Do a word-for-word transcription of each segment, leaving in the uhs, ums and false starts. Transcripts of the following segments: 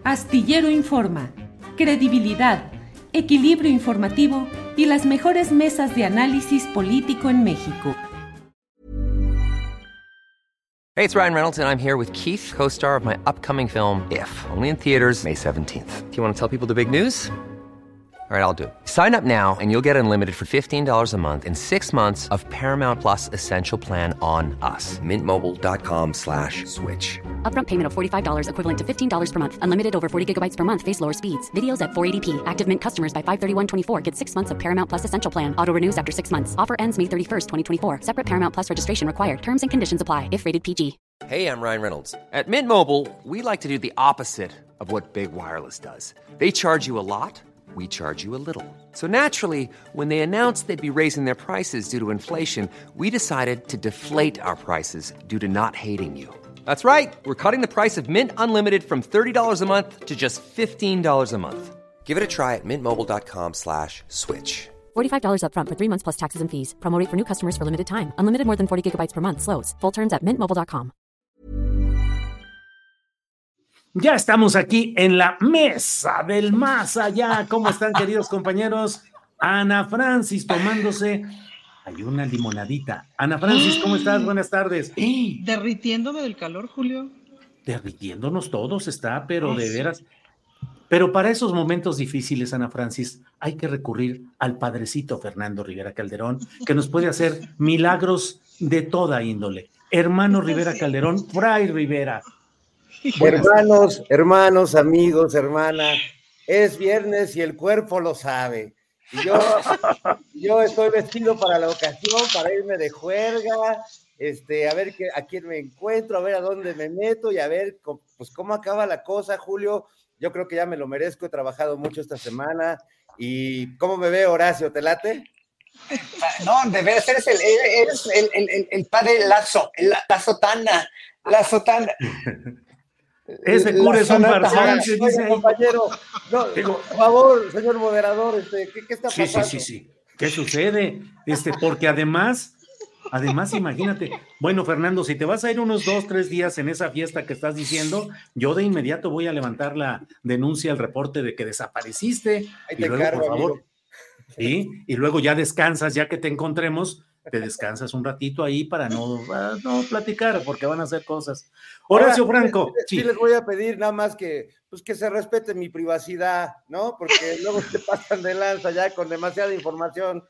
Astillero Informa, credibilidad, equilibrio informativo y las mejores mesas de análisis político en México. Hey, it's Ryan Reynolds, and I'm here with Keith, co-star of my upcoming film, If, only in theaters May seventeenth. Do you want to tell people the big news? All right, I'll do it. Sign up now and you'll get unlimited for fifteen dollars a month and six months of Paramount Plus Essential Plan on us. Mint Mobile dot com slash switch. Upfront payment of forty-five dollars equivalent to fifteen dollars per month. Unlimited over forty gigabytes per month. Face lower speeds. Videos at four eighty p. Active Mint customers by five thirty-one twenty-four get six months of Paramount Plus Essential Plan. Auto renews after six months. Offer ends May thirty-first, twenty twenty-four. Separate Paramount Plus registration required. Terms and conditions apply if rated P G. Hey, I'm Ryan Reynolds. At Mint Mobile, we like to do the opposite of what Big Wireless does. They charge you a lot. We charge you a little. So naturally, when they announced they'd be raising their prices due to inflation, we decided to deflate our prices due to not hating you. That's right. We're cutting the price of Mint Unlimited from thirty dollars a month to just fifteen dollars a month. Give it a try at mintmobile.com slash switch. forty-five dollars upfront for three months plus taxes and fees. Promo rate for new customers for limited time. Unlimited more than forty gigabytes per month. Slows full terms at mint mobile dot com. Ya estamos aquí en la mesa del más allá. ¿Cómo están, queridos compañeros? Ana Francis tomándose hay una limonadita. Ana Francis, ¿cómo estás? Buenas tardes. Derritiéndome del calor, Julio. Derritiéndonos todos está, pero de veras. Pero para esos momentos difíciles, Ana Francis, hay que recurrir al padrecito Fernando Rivera Calderón, que nos puede hacer milagros de toda índole. Hermano Rivera Calderón, Fray Rivera. Hermanos, hermanos, amigos, hermana, es viernes y el cuerpo lo sabe. Y yo, yo estoy vestido para la ocasión, para irme de juerga, este, a ver qué, a quién me encuentro, a ver a dónde me meto y a ver pues, cómo acaba la cosa, Julio. Yo creo que ya me lo merezco, he trabajado mucho esta semana. ¿Y cómo me ve, Horacio? ¿Te late? No, de veras, eres el, eres el, el, el, el padre Lazo, el, la sotana, la sotana. Ese cura es un farsante, dice ahí. Compañero, no, Digo, por favor, señor moderador, este, ¿qué, qué está pasando? Sí, sí, sí, sí. ¿Qué sucede? Este, porque además, además, imagínate, bueno, Fernando, si te vas a ir unos dos, tres días en esa fiesta que estás diciendo, yo de inmediato voy a levantar la denuncia, el reporte de que desapareciste. Ahí y te luego, encargo, por favor, amigo. ¿sí? Y luego ya descansas, ya que te encontremos, te descansas un ratito ahí para no, para no platicar, porque van a hacer cosas. Horacio Ahora, Franco. Sí, sí les voy a pedir nada más que, pues que se respete mi privacidad, ¿no? Porque luego se pasan de lanza ya con demasiada información.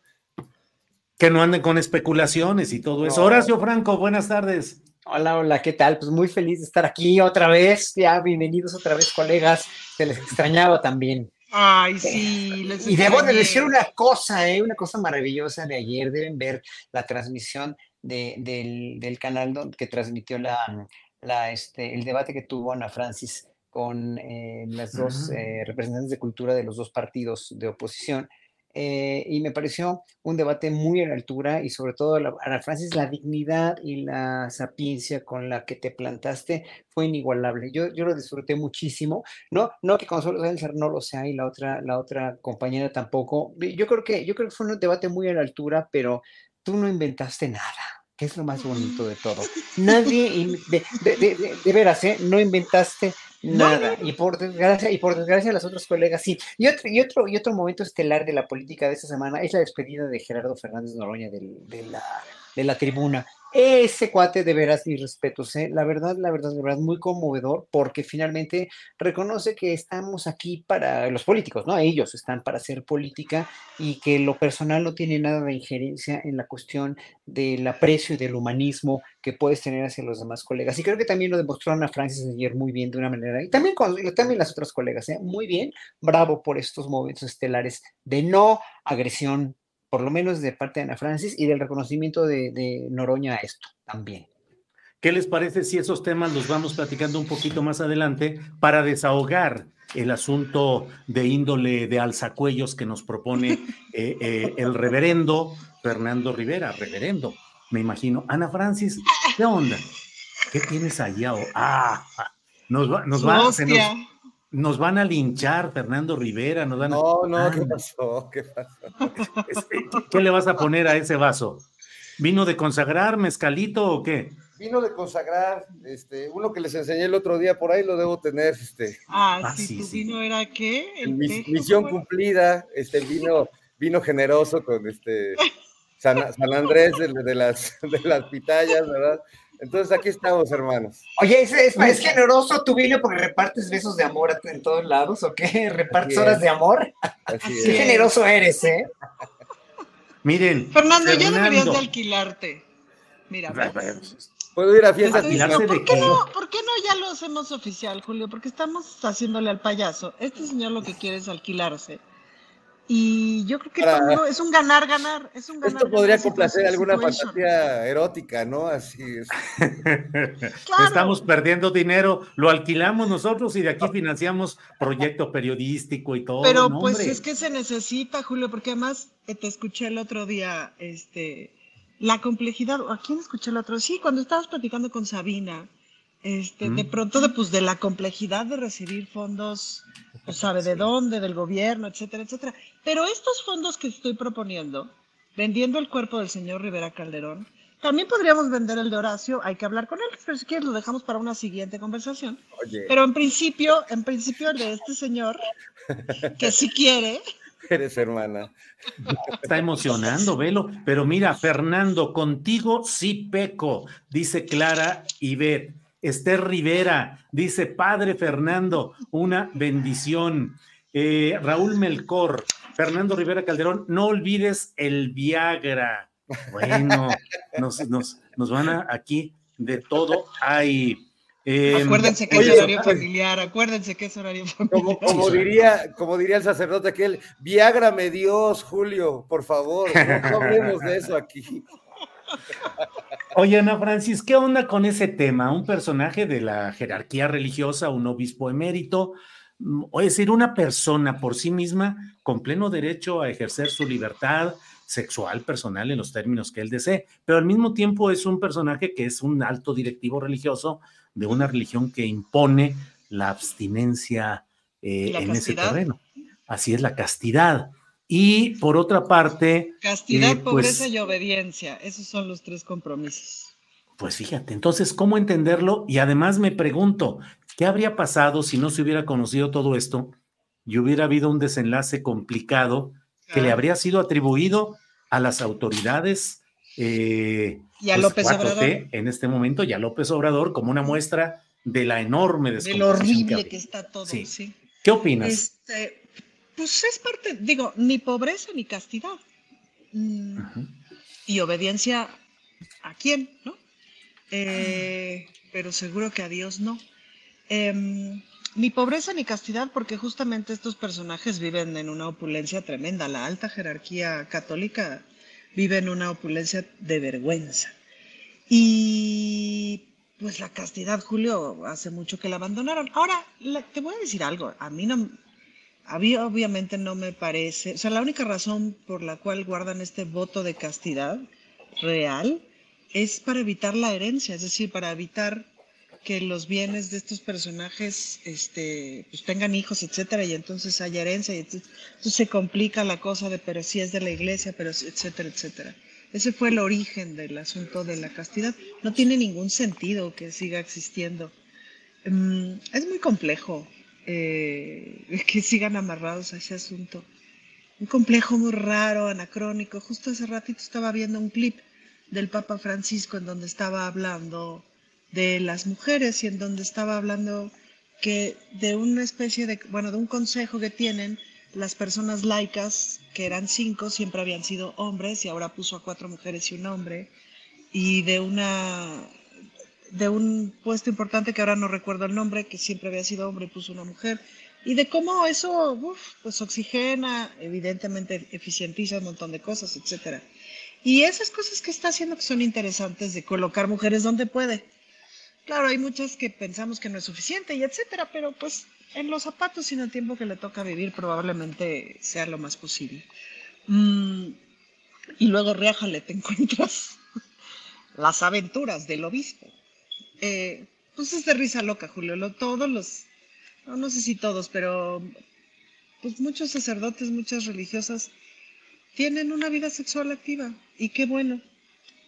Que no anden con especulaciones y todo eso. No. Horacio Franco, buenas tardes. Hola, hola, ¿qué tal? Pues muy feliz de estar aquí otra vez. Ya, bienvenidos otra vez, colegas. Se les extrañaba también. Ay, sí. Les Y debo de extrañé. decir una cosa, ¿eh? Una cosa maravillosa de ayer. Deben ver la transmisión de, del, del canal don- que transmitió la, la, este, el debate que tuvo Ana Francis con eh, las dos Ah. eh, representantes de cultura de los dos partidos de oposición. Eh, y me pareció un debate muy a la altura y sobre todo, la- Ana Francis, la dignidad y la sapiencia con la que te plantaste fue inigualable. Yo, yo lo disfruté muchísimo. No, no que Consuelo Sáenz no lo sea y la otra, la otra compañera tampoco. Yo creo que, yo creo que fue un debate muy a la altura, pero tú no inventaste nada, que es lo más bonito de todo. Nadie, in- de, de, de, de- de veras, ¿eh? No inventaste nada. Y por desgracia, y por desgracia las otras colegas sí. Y otro, y otro, y otro momento estelar de la política de esta semana es la despedida de Gerardo Fernández Noroña del- de la, de la tribuna. Ese cuate de veras mis respetos, ¿eh? La verdad, la verdad, la verdad, muy conmovedor, porque finalmente reconoce que estamos aquí para los políticos, ¿no? Ellos están para hacer política y que lo personal no tiene nada de injerencia en la cuestión del aprecio y del humanismo que puedes tener hacia los demás colegas. Y creo que también lo demostró Ana Francis ayer muy bien de una manera, y también, con, y también las otras colegas, ¿eh? Muy bien, bravo por estos momentos estelares de no agresión, por lo menos de parte de Ana Francis, y del reconocimiento de, de Noroña a esto también. ¿Qué les parece si esos temas los vamos platicando un poquito más adelante para desahogar el asunto de índole de alzacuellos que nos propone eh, eh, el reverendo Fernando Rivera? Reverendo, me imagino. Ana Francis, ¿qué onda? ¿Qué tienes allá? Ah, nos, va, nos, va, se nos, nos van a linchar, Fernando Rivera. Nos van a... No, no, ah, ¿qué pasó? ¿Qué pasó? Este, ¿qué le vas a poner a ese vaso? ¿Vino de consagrar, mezcalito o qué? vino de consagrar, este, uno que les enseñé el otro día, por ahí lo debo tener, este. Ah, Ah, sí, sí, tu sí. vino era ¿qué? El Mis- tejo, misión ¿cómo era? cumplida, este vino, vino generoso con este San, San Andrés de, de las, de las pitayas, ¿verdad? Entonces aquí estamos, hermanos. Oye, ¿es, es, es generoso tu vino porque repartes besos de amor a- en todos lados o qué? ¿Repartes Así horas es. de amor? Así Así Qué es. es. generoso eres, ¿eh? Miren, Fernando, ya deberías Fernando. de alquilarte. Mira, ¿ves? Puedo ir a Te fiestas estoy diciendo, ¿Alquilarse de ¿por qué qué? no, por qué no ya lo hacemos oficial, Julio? Porque estamos haciéndole al payaso. Este señor lo que quiere es alquilarse. Y yo creo que todo el para. mundo es un ganar-ganar, es un Esto ganar-ganar podría complacer alguna situation. fantasía erótica, ¿no? Así es. Claro. Estamos perdiendo dinero, lo alquilamos nosotros y de aquí financiamos proyecto periodístico y todo, Pero no, pues hombre. es que se necesita, Julio, porque además eh, te escuché el otro día, este, la complejidad, ¿a quién escuché el otro? Sí, cuando estabas platicando con Sabina, este, de ¿Mm? pronto de, pues, de la complejidad de recibir fondos, pues sabe de Sí. dónde, del gobierno, etcétera, etcétera. Pero estos fondos que estoy proponiendo, vendiendo el cuerpo del señor Rivera Calderón, también podríamos vender el de Horacio, hay que hablar con él, pero si quieres lo dejamos para una siguiente conversación. Oye, Pero en principio, en principio el de este señor, que si quiere, eres hermana. Está emocionando, velo. Pero mira, Fernando, contigo sí peco, dice Clara Ibet. Esther Rivera, dice Padre Fernando, una bendición. Eh, Raúl Melcor, Fernando Rivera Calderón, no olvides el Viagra. Bueno, nos, nos, nos van a aquí de todo. Hay. Eh, acuérdense que oye, es horario pues, familiar, acuérdense que es horario familiar. Como, como diría, como diría el sacerdote aquel, Viágrame Dios, Julio, por favor, no, no hablemos de eso aquí. Oye, Ana Francis, ¿qué onda con ese tema? Un personaje de la jerarquía religiosa, un obispo emérito, mm, o es decir, una persona por sí misma con pleno derecho a ejercer su libertad sexual, personal, en los términos que él desee, pero al mismo tiempo es un personaje que es un alto directivo religioso de una religión que impone la abstinencia eh, La en ese castidad. terreno. Así es la castidad. Y por otra parte, Castidad, eh, pobreza pues, y obediencia. Esos son los tres compromisos. Pues fíjate, entonces, ¿cómo entenderlo? Y además me pregunto, ¿qué habría pasado si no se hubiera conocido todo esto y hubiera habido un desenlace complicado que le Ah. habría sido atribuido a las autoridades eh, Y a pues, López cuatro T Obrador. en este momento y a López Obrador como una muestra de la enorme De lo descomposición horrible habría? que está todo, Sí. sí. ¿Qué opinas? Este, pues es parte, digo, ni pobreza ni castidad. Mm, Ujú. y obediencia a quién, ¿no? Eh, pero seguro que a Dios no. Em, ni pobreza ni castidad, porque justamente estos personajes viven en una opulencia tremenda. La alta jerarquía católica vive en una opulencia de vergüenza. Y pues la castidad, Julio, hace mucho que la abandonaron. Ahora, la- te voy a decir algo. A mí no, a mí obviamente no me parece. O sea, la única razón por la cual guardan este voto de castidad real es para evitar la herencia, es decir, para evitar que los bienes de estos personajes este, pues tengan hijos, etcétera, y entonces haya herencia, y entonces, entonces se complica la cosa de, pero si es de la iglesia, pero si- etcétera, etcétera. Ese fue el origen del asunto de la castidad. No tiene ningún sentido que siga existiendo. Mm, es muy complejo eh, que sigan amarrados a ese asunto. Un complejo muy raro, anacrónico. Justo hace ratito estaba viendo un clip del Papa Francisco en donde estaba hablando de las mujeres y en donde estaba hablando que de una especie de, bueno, de un consejo que tienen las personas laicas, que eran cinco, siempre habían sido hombres y ahora puso a cuatro mujeres y un hombre, y de una de un puesto importante que ahora no recuerdo el nombre, que siempre había sido hombre y puso una mujer, y de cómo eso uf, pues oxigena, evidentemente eficientiza un montón de cosas, etcétera. Y esas cosas que está haciendo que son interesantes de colocar mujeres donde puede. Claro, hay muchas que pensamos que no es suficiente y etcétera, pero pues en los zapatos y en el tiempo que le toca vivir probablemente sea lo más posible. Mm, y luego riájale, te encuentras las aventuras del obispo. Eh, pues es de risa loca, Julio. Lo, todos los, no, no sé si todos, pero pues muchos sacerdotes, muchas religiosas tienen una vida sexual activa y qué bueno.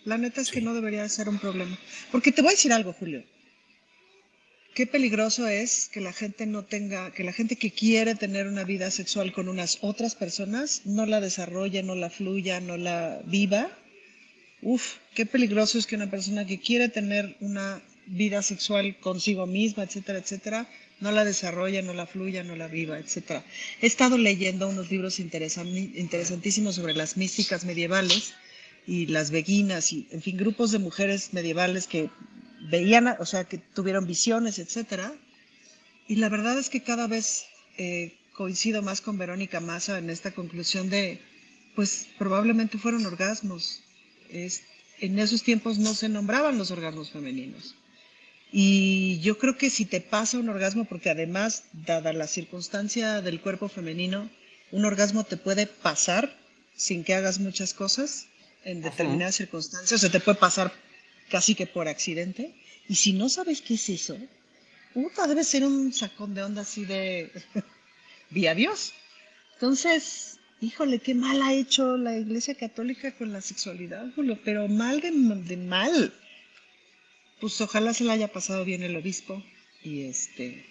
La neta es que Sí. no debería ser un problema. Porque te voy a decir algo, Julio. Qué peligroso es que la gente no tenga, que la gente que quiere tener una vida sexual con unas otras personas no la desarrolle, no la fluya, no la viva. Uf, qué peligroso es que una persona que quiere tener una vida sexual consigo misma, etcétera, etcétera, no la desarrolla, no la fluya, no la viva, etcétera. He estado leyendo unos libros interesan- interesantísimos sobre las místicas medievales y las beguinas y, en fin, grupos de mujeres medievales que veían, o sea, que tuvieron visiones, etcétera. Y la verdad es que cada vez eh, coincido más con Verónica Massa en esta conclusión de, pues probablemente fueron orgasmos. Es, en esos tiempos no se nombraban los orgasmos femeninos. Y yo creo que si te pasa un orgasmo, porque además, dada la circunstancia del cuerpo femenino, un orgasmo te puede pasar sin que hagas muchas cosas en determinadas circunstancias, o sea, te puede pasar casi que por accidente. Y si no sabes qué es eso, puta, debe ser un sacón de onda así de vía Dios. Entonces, híjole, qué mal ha hecho la Iglesia Católica con la sexualidad, Julio, pero mal de, de mal. Pues ojalá se la haya pasado bien el obispo y este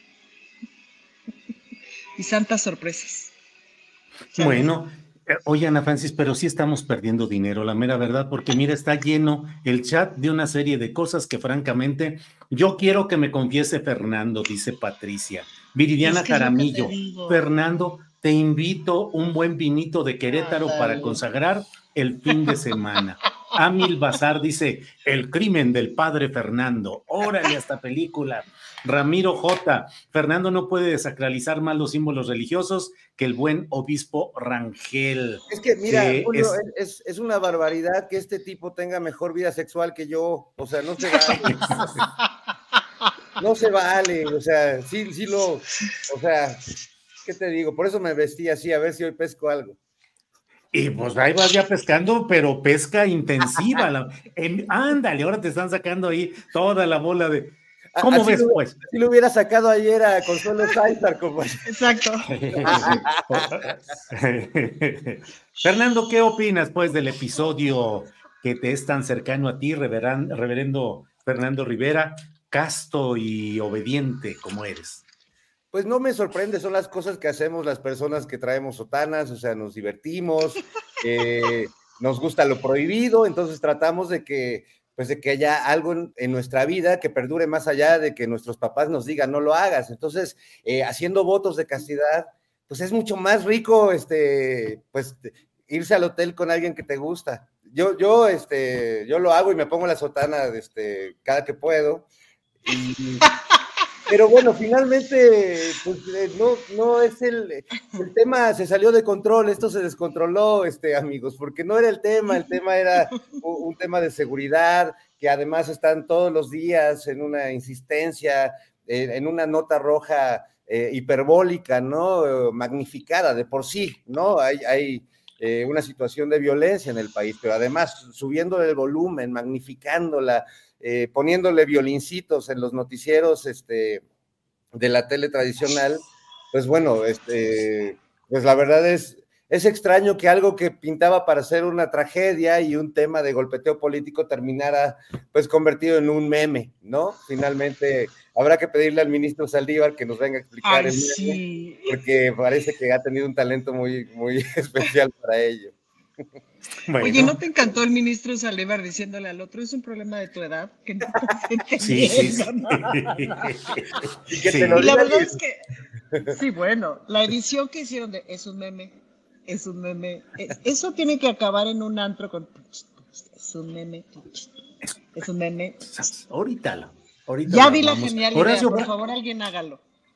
y santas sorpresas. Salud. Bueno, eh, oye, Ana Francis, pero sí estamos perdiendo dinero, la mera verdad, porque mira, está lleno el chat de una serie de cosas que francamente yo quiero que me confiese Fernando, dice Patricia. Es Viridiana que es lo que te Jaramillo, digo. Fernando, te invito un buen vinito de Querétaro para Ándale. consagrar el fin de semana. Amil Bazar dice, el crimen del padre Fernando. Órale, hasta película. Ramiro J. Fernando no puede desacralizar más los símbolos religiosos que el buen obispo Rangel. Es que, mira, Eh, Julio, es, es, es una barbaridad que este tipo tenga mejor vida sexual que yo. O sea, no se vale. No se vale. O sea, sí, sí lo. O sea, ¿qué te digo? Por eso me vestí así, a ver si hoy pesco algo. y pues ahí vas ya pescando, pero pesca intensiva. La, en, ándale, ahora te están sacando ahí toda la bola de. ¿Cómo Así ves, lo, pues? así lo hubiera sacado ayer a Consuelo Sáizar, como. Exacto. Fernando, ¿qué opinas, pues, del episodio que te es tan cercano a ti, reveran, reverendo Fernando Rivera, casto y obediente como eres? Pues no me sorprende, son las cosas que hacemos las personas que traemos sotanas, o sea, nos divertimos, eh, nos gusta lo prohibido, entonces tratamos de que, pues de que haya algo en, en nuestra vida que perdure más allá de que nuestros papás nos digan no lo hagas. Entonces, eh, haciendo votos de castidad, pues es mucho más rico, este, pues irse al hotel con alguien que te gusta. Yo, yo, este, yo lo hago y me pongo la sotana, este, cada que puedo. Y pero bueno, finalmente, pues eh, no, no es el, el tema, se salió de control, esto se descontroló, este, amigos, porque no era el tema, el tema era un, un tema de seguridad, que además están todos los días en una insistencia, eh, en una nota roja eh, hiperbólica, ¿no? Magnificada de por sí, ¿no? Hay, hay eh, una situación de violencia en el país, pero además subiendo el volumen, magnificándola, Eh, poniéndole violincitos en los noticieros este, de la tele tradicional, pues bueno, este, pues la verdad es, es extraño que algo que pintaba para ser una tragedia y un tema de golpeteo político terminara pues convertido en un meme, ¿no? Finalmente habrá que pedirle al ministro Saldívar que nos venga a explicar Ay, el meme, sí. porque parece que ha tenido un talento muy, muy especial para ello. Oye, ¿no Bueno, te encantó el ministro Saldívar diciéndole al otro, es un problema de tu edad? Que no estás sí, sí, entendiendo. sí. Y que Sí. te lo Y la diga verdad y- es que, sí, bueno, la edición que hicieron de es un meme, es un meme, es- eso tiene que acabar en un antro con es un meme, es un meme. Ahorita lo, ahorita Ya lo vi la armamos. genial idea, Horacio, por Fra- favor, alguien hágalo.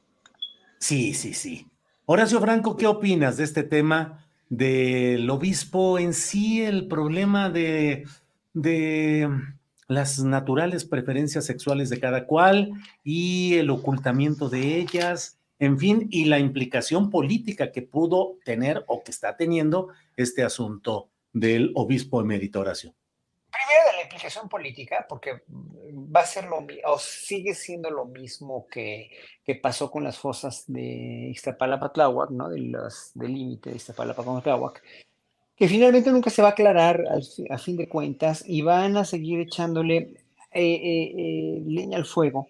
sí, sí, sí. Horacio Franco, ¿qué opinas de este tema del obispo en sí, el problema de, de las naturales preferencias sexuales de cada cual y el ocultamiento de ellas, en fin, y la implicación política que pudo tener o que está teniendo este asunto del obispo emérito Horacio? Primero de la implicación política, porque va a ser lo mismo, o sigue siendo lo mismo que, que pasó con las fosas de Iztapalapa-Tláhuac, ¿no? De los, del límite de Iztapalapa con Tláhuac, que finalmente nunca se va a aclarar al fi- a fin de cuentas y van a seguir echándole eh, eh, eh, leña al fuego.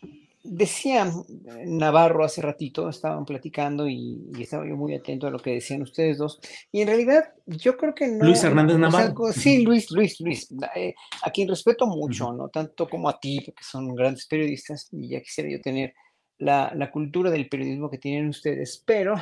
Decía eh, Navarro hace ratito, estaban platicando y, y estaba yo muy atento a lo que decían ustedes dos, y en realidad yo creo que Luis no, no, Hernández o sea, Navarro. co- Ujú, sí, Luis, Luis, Luis, eh, a quien respeto ujú. mucho, no tanto como a ti, porque son grandes periodistas y ya quisiera yo tener la, la cultura del periodismo que tienen ustedes, pero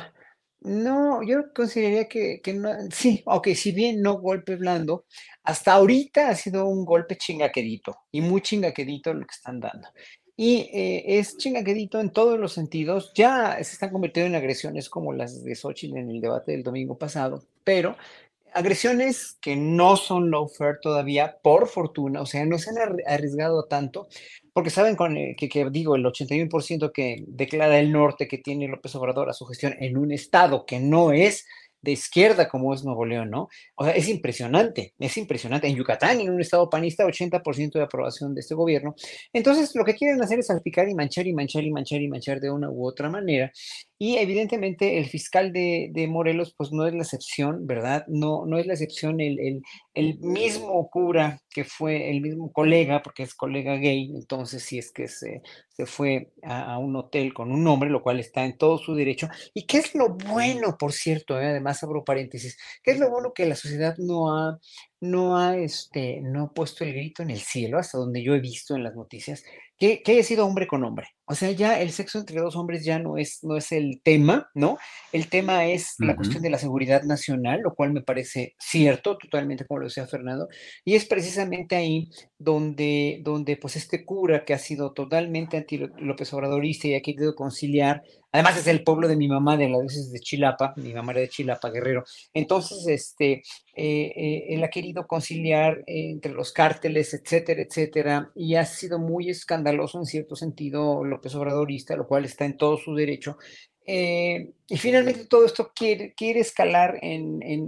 no, yo consideraría que, que no, sí, ok, si bien no golpe blando, hasta ahorita ha sido un golpe chingaquedito y muy chingaquedito lo que están dando. Y eh, es chingaquedito en todos los sentidos. Ya se están convirtiendo en agresiones como las de Xochitl en el debate del domingo pasado, pero agresiones que no son lawfare todavía, por fortuna, o sea, no se han arri- arriesgado tanto, porque saben con, eh, que, que digo, el ochenta y uno por ciento que declara el norte que tiene López Obrador a su gestión en un estado que no es de izquierda como es Nuevo León, ¿no? O sea, es impresionante, es impresionante. En Yucatán, en un estado panista, ochenta por ciento de aprobación de este gobierno. Entonces, lo que quieren hacer es salpicar y manchar y manchar y manchar y manchar de una u otra manera. Y evidentemente el fiscal de, de Morelos, pues no es la excepción, ¿verdad? No, no es la excepción el, el, el mismo cura que fue el mismo colega, porque es colega gay, entonces sí es que se, se fue a, a un hotel con un hombre, lo cual está en todo su derecho. ¿Y qué es lo bueno, por cierto? eh, Además, abro paréntesis, ¿qué es lo bueno que la sociedad no ha, no ha, este, no ha puesto el grito en el cielo, hasta donde yo he visto en las noticias? Que, que haya sido hombre con hombre. O sea, ya el sexo entre dos hombres ya no es, no es el tema, ¿no? El tema es la Ujú. cuestión de la seguridad nacional, lo cual me parece cierto, totalmente como lo decía Fernando, y es precisamente ahí donde, donde pues este cura que ha sido totalmente anti López Obradorista y ha querido conciliar, además es el pueblo de mi mamá, de la diócesis de Chilapa, mi mamá era de Chilapa, Guerrero, entonces, este, eh, eh, él ha querido conciliar eh, entre los cárteles, etcétera, etcétera, y ha sido muy escandaloso en cierto sentido López Obradorista, lo cual está en todo su derecho. Eh, y finalmente todo esto quiere, quiere escalar en, en,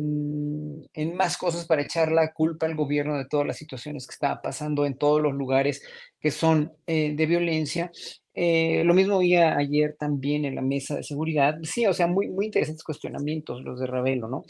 en, en más cosas para echar la culpa al gobierno de todas las situaciones que está pasando en todos los lugares que son eh, de violencia. Eh, lo mismo oía ayer también en la mesa de seguridad. Sí, o sea, muy, muy interesantes cuestionamientos los de Ravelo, ¿no?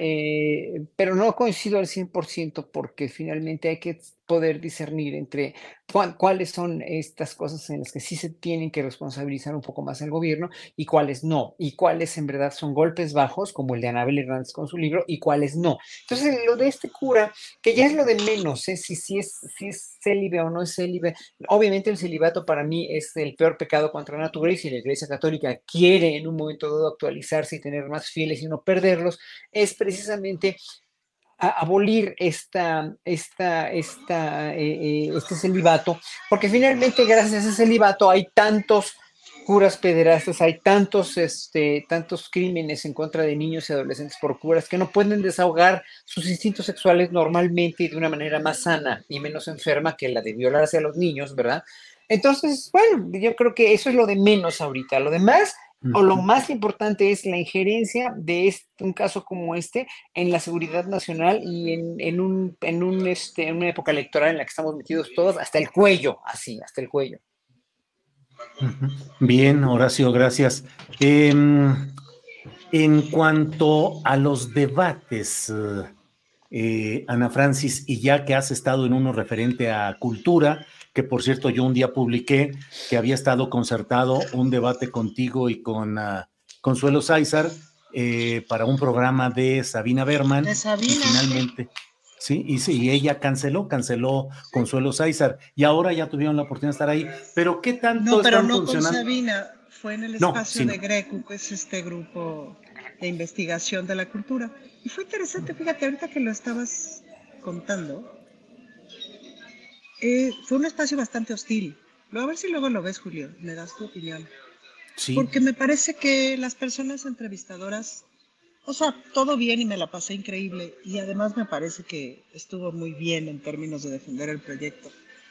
Eh, pero no coincido al cien por ciento porque finalmente hay que poder discernir entre cuál- cuáles son estas cosas en las que sí se tienen que responsabilizar un poco más al gobierno y cuáles no, y cuáles en verdad son golpes bajos, como el de Anabel Hernández con su libro, y cuáles no. Entonces, lo de este cura, que ya es lo de menos, ¿eh? si, si, es, si es célibe o no es célibe. Obviamente el celibato para mí es el peor pecado contra la naturaleza y la Iglesia Católica quiere en un momento dado actualizarse y tener más fieles y no perderlos, es precisamente a abolir esta, esta, esta, eh, eh, este celibato, porque finalmente gracias a ese celibato hay tantos curas pederastas, hay tantos, este, tantos crímenes en contra de niños y adolescentes por curas que no pueden desahogar sus instintos sexuales normalmente y de una manera más sana y menos enferma que la de violarse a los niños, ¿verdad? Entonces, bueno, yo creo que eso es lo de menos ahorita. Lo demás, o lo Ujú. más importante es la injerencia de este, un caso como este en la seguridad nacional y en, en, un, en, un, este, en una época electoral en la que estamos metidos todos hasta el cuello, así, hasta el cuello. Ujú. Bien, Horacio, gracias. Em, en cuanto a los debates, eh, eh, Ana Francis, y ya que has estado en uno referente a cultura, que por cierto yo un día publiqué que había estado concertado un debate contigo y con uh, Consuelo Sáizar eh, para un programa de Sabina De Berman, y Sabina, sí. finalmente, sí, y sí, y ella canceló, canceló Consuelo Sáizar, y ahora ya tuvieron la oportunidad de estar ahí, pero ¿qué tanto No, pero están no con funcionando? Sabina, fue en el No, espacio sí, de no. Greco, que es este grupo de investigación de la cultura. Y fue interesante, fíjate, ahorita que lo estabas contando, eh, fue un espacio bastante hostil. A ver si luego lo ves, Julio, me das tu opinión. Sí. Porque me parece que las personas entrevistadoras, o sea, todo bien y me la pasé increíble. Y además me parece que estuvo muy bien en términos de defender el proyecto.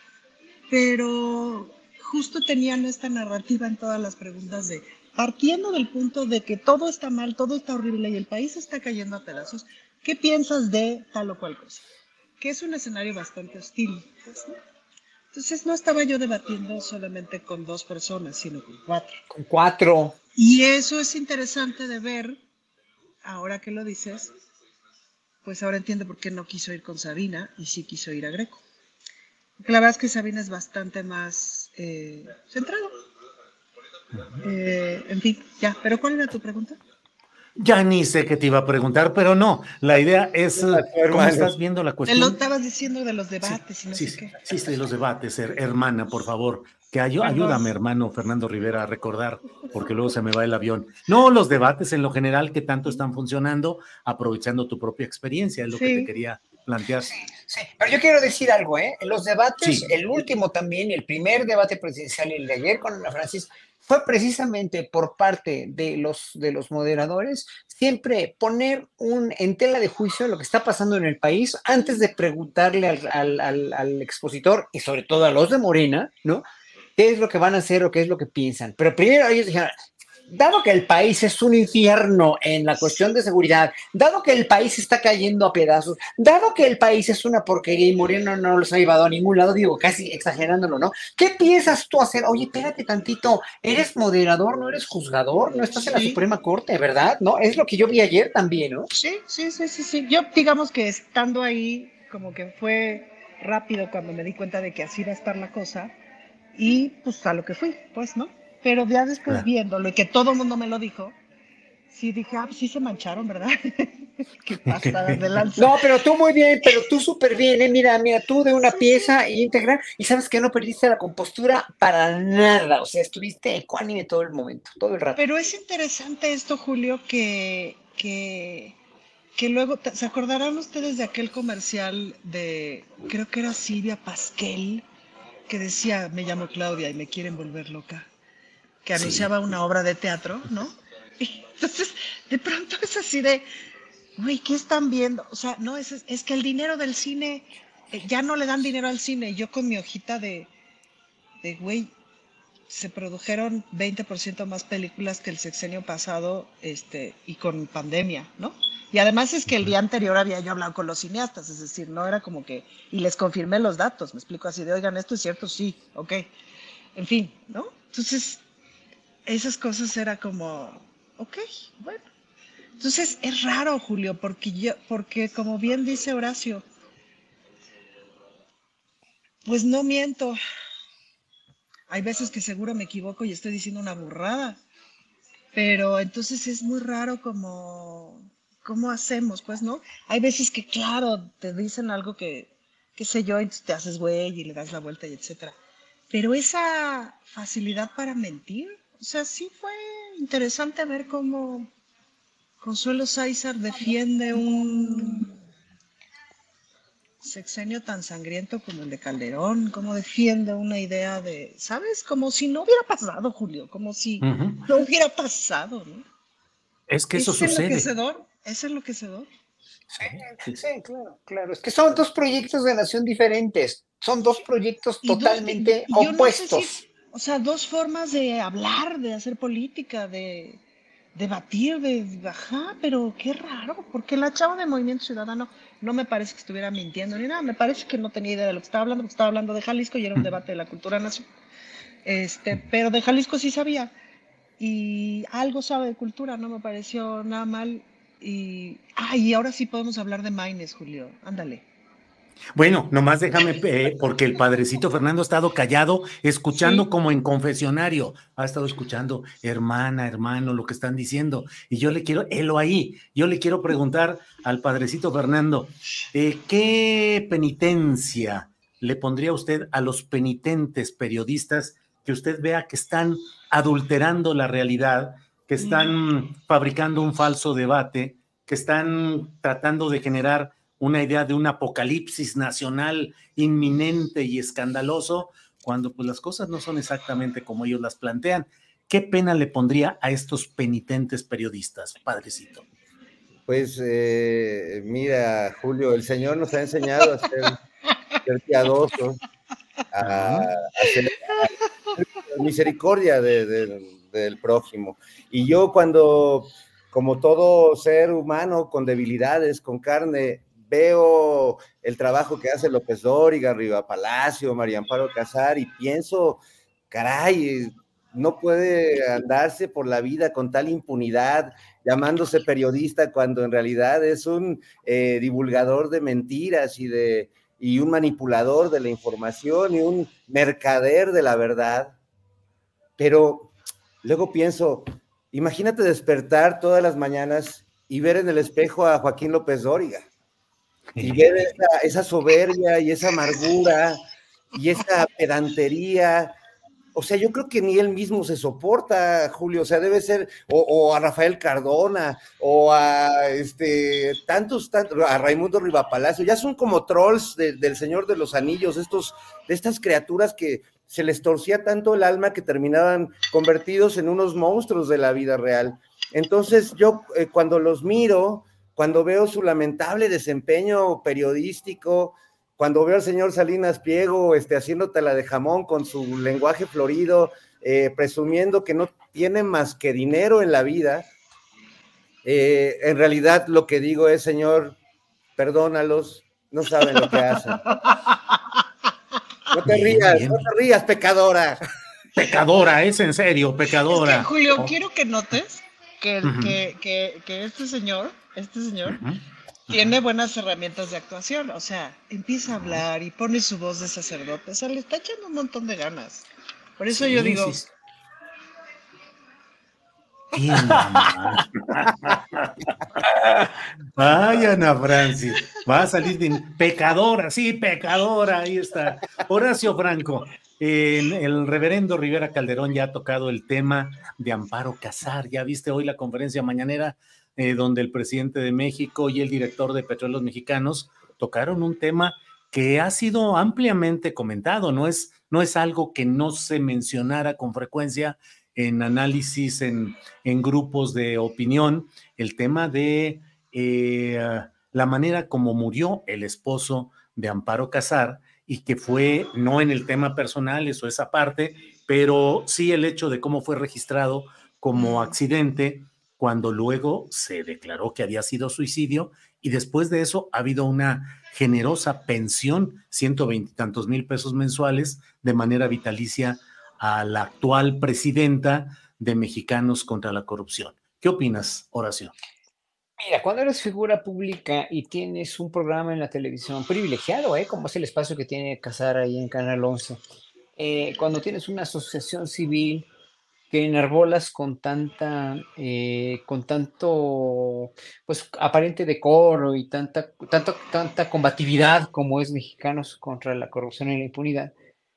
Pero justo tenían esta narrativa en todas las preguntas de, partiendo del punto de que todo está mal, todo está horrible y el país está cayendo a pedazos, ¿qué piensas de tal o cual cosa? Que es un escenario bastante hostil. Pues, ¿no? Entonces no estaba yo debatiendo solamente con dos personas, sino con cuatro. Con cuatro. Y eso es interesante de ver, ahora que lo dices, pues ahora entiendo por qué no quiso ir con Sabina y sí quiso ir a Greco. Porque la verdad es que Sabina es bastante más eh, centrado. Eh, en fin, ya. ¿Pero cuál era tu pregunta? Ya ni sé qué te iba a preguntar, pero no, la idea es, ¿cómo estás viendo la Me cuestión? lo estabas diciendo de los debates sí, y no sí, sé qué. Sí, sí, de los debates, her, hermana, por favor, que ay, ayúdame, hermano Fernando Rivera, a recordar, porque luego se me va el avión. No, los debates en lo general que tanto están funcionando, aprovechando tu propia experiencia, es lo Sí. que te quería plantear. Sí, sí, pero yo quiero decir algo, ¿eh? Los debates, Sí. el último también, el primer debate presidencial, el de ayer con Ana Francis, fue precisamente por parte de los, de los moderadores siempre poner un, en tela de juicio lo que está pasando en el país antes de preguntarle al, al, al, al expositor y sobre todo a los de Morena, ¿no? ¿Qué es lo que van a hacer o qué es lo que piensan? Pero primero ellos dijeron, dado que el país es un infierno en la cuestión de seguridad, dado que el país está cayendo a pedazos, dado que el país es una porquería y Moreno no los ha llevado a ningún lado, digo, casi exagerándolo, ¿no? ¿Qué piensas tú hacer? Oye, espérate tantito, eres moderador, no eres juzgador, no estás en la Sí. Suprema Corte, ¿verdad? ¿No? Es lo que yo vi ayer también, ¿no? Sí, sí, sí, sí, sí. Yo digamos que estando ahí, como que fue rápido cuando me di cuenta de que así iba a estar la cosa y pues a lo que fui, pues, ¿no? Pero ya después Claro. viéndolo y que todo el mundo me lo dijo, sí dije, ah, pues sí se mancharon, ¿verdad? Qué pasadas de lanza. No, pero tú muy bien, pero tú súper bien, ¿eh? Mira, mira, tú de una pieza íntegra y sabes que no perdiste la compostura para nada, o sea, estuviste ecuánime todo el momento, todo el rato. Pero es interesante esto, Julio, que, que, que luego, ¿se acordarán ustedes de aquel comercial de, creo que era Silvia Pasquel, que decía, me llamo Claudia y me quieren volver loca, que anunciaba sí. una obra de teatro, ¿no? Y entonces, de pronto es así de, güey, ¿qué están viendo? O sea, no, es, es que el dinero del cine, eh, ya no le dan dinero al cine. Yo con mi hojita de, de güey, se produjeron veinte por ciento más películas que el sexenio pasado, este, y con pandemia, ¿no? Y además es que el día anterior había yo hablado con los cineastas, es decir, no era como que, y les confirmé los datos, me explico así de, oigan, esto es cierto, sí, ok, en fin, ¿no? Entonces, esas cosas era como, ok, bueno. Entonces, es raro, Julio, porque yo, porque como bien dice Horacio, pues no miento. Hay veces que seguro me equivoco y estoy diciendo una burrada, pero entonces es muy raro como, ¿cómo hacemos? Pues, ¿no? Hay veces que, claro, te dicen algo que, qué sé yo, y te haces güey y le das la vuelta y etcétera. Pero esa facilidad para mentir, o sea, sí fue interesante ver cómo Consuelo Sáizar defiende un sexenio tan sangriento como el de Calderón, cómo defiende una idea de, ¿sabes? Como si no hubiera pasado, Julio, como si uh-huh. no hubiera pasado, ¿no? Es que eso ¿Es sucede. enloquecedor? ¿Es enloquecedor? Sí, sí, sí, claro, claro. Es que son dos proyectos de nación diferentes, son dos proyectos y totalmente dos, y, y opuestos. No sé si, o sea, dos formas de hablar, de hacer política, de debatir, de, ajá, pero qué raro, porque la chava de Movimiento Ciudadano no me parece que estuviera mintiendo ni nada, me parece que no tenía idea de lo que estaba hablando, porque estaba hablando de Jalisco y era un debate de la cultura nacional. Este, pero de Jalisco sí sabía, y algo sabe de cultura, no me pareció nada mal. Y, ah, y ahora sí podemos hablar de Maynes, Julio, ándale. Bueno, nomás déjame, eh, porque el padrecito Fernando ha estado callado, escuchando sí. como en confesionario, ha estado escuchando, hermana, hermano, lo que están diciendo, y yo le quiero, helo ahí, yo le quiero preguntar al padrecito Fernando, eh, ¿qué penitencia le pondría usted a los penitentes periodistas que usted vea que están adulterando la realidad, que están fabricando un falso debate, que están tratando de generar una idea de un apocalipsis nacional inminente y escandaloso, cuando pues las cosas no son exactamente como ellos las plantean? ¿Qué pena le pondría a estos penitentes periodistas, padrecito? Pues eh, mira, Julio, el Señor nos ha enseñado a ser, ser piadosos, a, a ser a misericordia de, de, del prójimo. Y yo cuando, como todo ser humano con debilidades, con carne, veo el trabajo que hace López Dóriga, Riva Palacio, María Amparo Casar, y pienso, caray, no puede andarse por la vida con tal impunidad, llamándose periodista cuando en realidad es un eh, divulgador de mentiras y, de, y un manipulador de la información y un mercader de la verdad. Pero luego pienso, imagínate despertar todas las mañanas y ver en el espejo a Joaquín López Dóriga y ver esa, esa soberbia y esa amargura y esa pedantería. O sea, yo creo que ni él mismo se soporta, Julio. O sea, debe ser, o, o a Rafael Cardona, o a este, tantos, tantos, a Raimundo Rivapalacio. Ya son como trolls de, del Señor de los Anillos, estos, de estas criaturas que se les torcía tanto el alma que terminaban convertidos en unos monstruos de la vida real. Entonces, yo eh, cuando los miro, cuando veo su lamentable desempeño periodístico, cuando veo al señor Salinas Pliego este, haciéndote la de jamón con su lenguaje florido, eh, presumiendo que no tiene más que dinero en la vida, eh, en realidad lo que digo es, señor, perdónalos, no saben lo que hacen. No te bien, rías, bien. no te rías, pecadora. Pecadora, es en serio, pecadora. Es que, Julio, oh. quiero que notes que, uh-huh. que, que, que este señor, este señor... Uh-huh. tiene buenas herramientas de actuación, o sea, empieza a hablar y pone su voz de sacerdote, o sea, le está echando un montón de ganas. Por eso sí, yo digo... Sí. Ay, Ana Francis, va a salir de pecadora, sí, pecadora, ahí está. Horacio Franco, eh, el reverendo Rivera Calderón ya ha tocado el tema de Amparo Casar, ya viste hoy la conferencia mañanera Eh, donde el presidente de México y el director de Petróleos Mexicanos tocaron un tema que ha sido ampliamente comentado, no es, no es algo que no se mencionara con frecuencia en análisis, en, en grupos de opinión, el tema de eh, la manera como murió el esposo de Amparo Casar, y que fue, no en el tema personal, eso es aparte, pero sí el hecho de cómo fue registrado como accidente, cuando luego se declaró que había sido suicidio, y después de eso ha habido una generosa pensión, ciento veinte y tantos mil pesos mensuales, de manera vitalicia a la actual presidenta de Mexicanos contra la Corrupción. ¿Qué opinas, Horacio? Mira, cuando eres figura pública y tienes un programa en la televisión privilegiado, ¿eh? como es el espacio que tiene Casar ahí en Canal once, eh, cuando tienes una asociación civil que enarbolas con tanta, eh, con tanto, pues, aparente decoro y tanta, tanta, tanta combatividad como es Mexicanos contra la Corrupción y la Impunidad,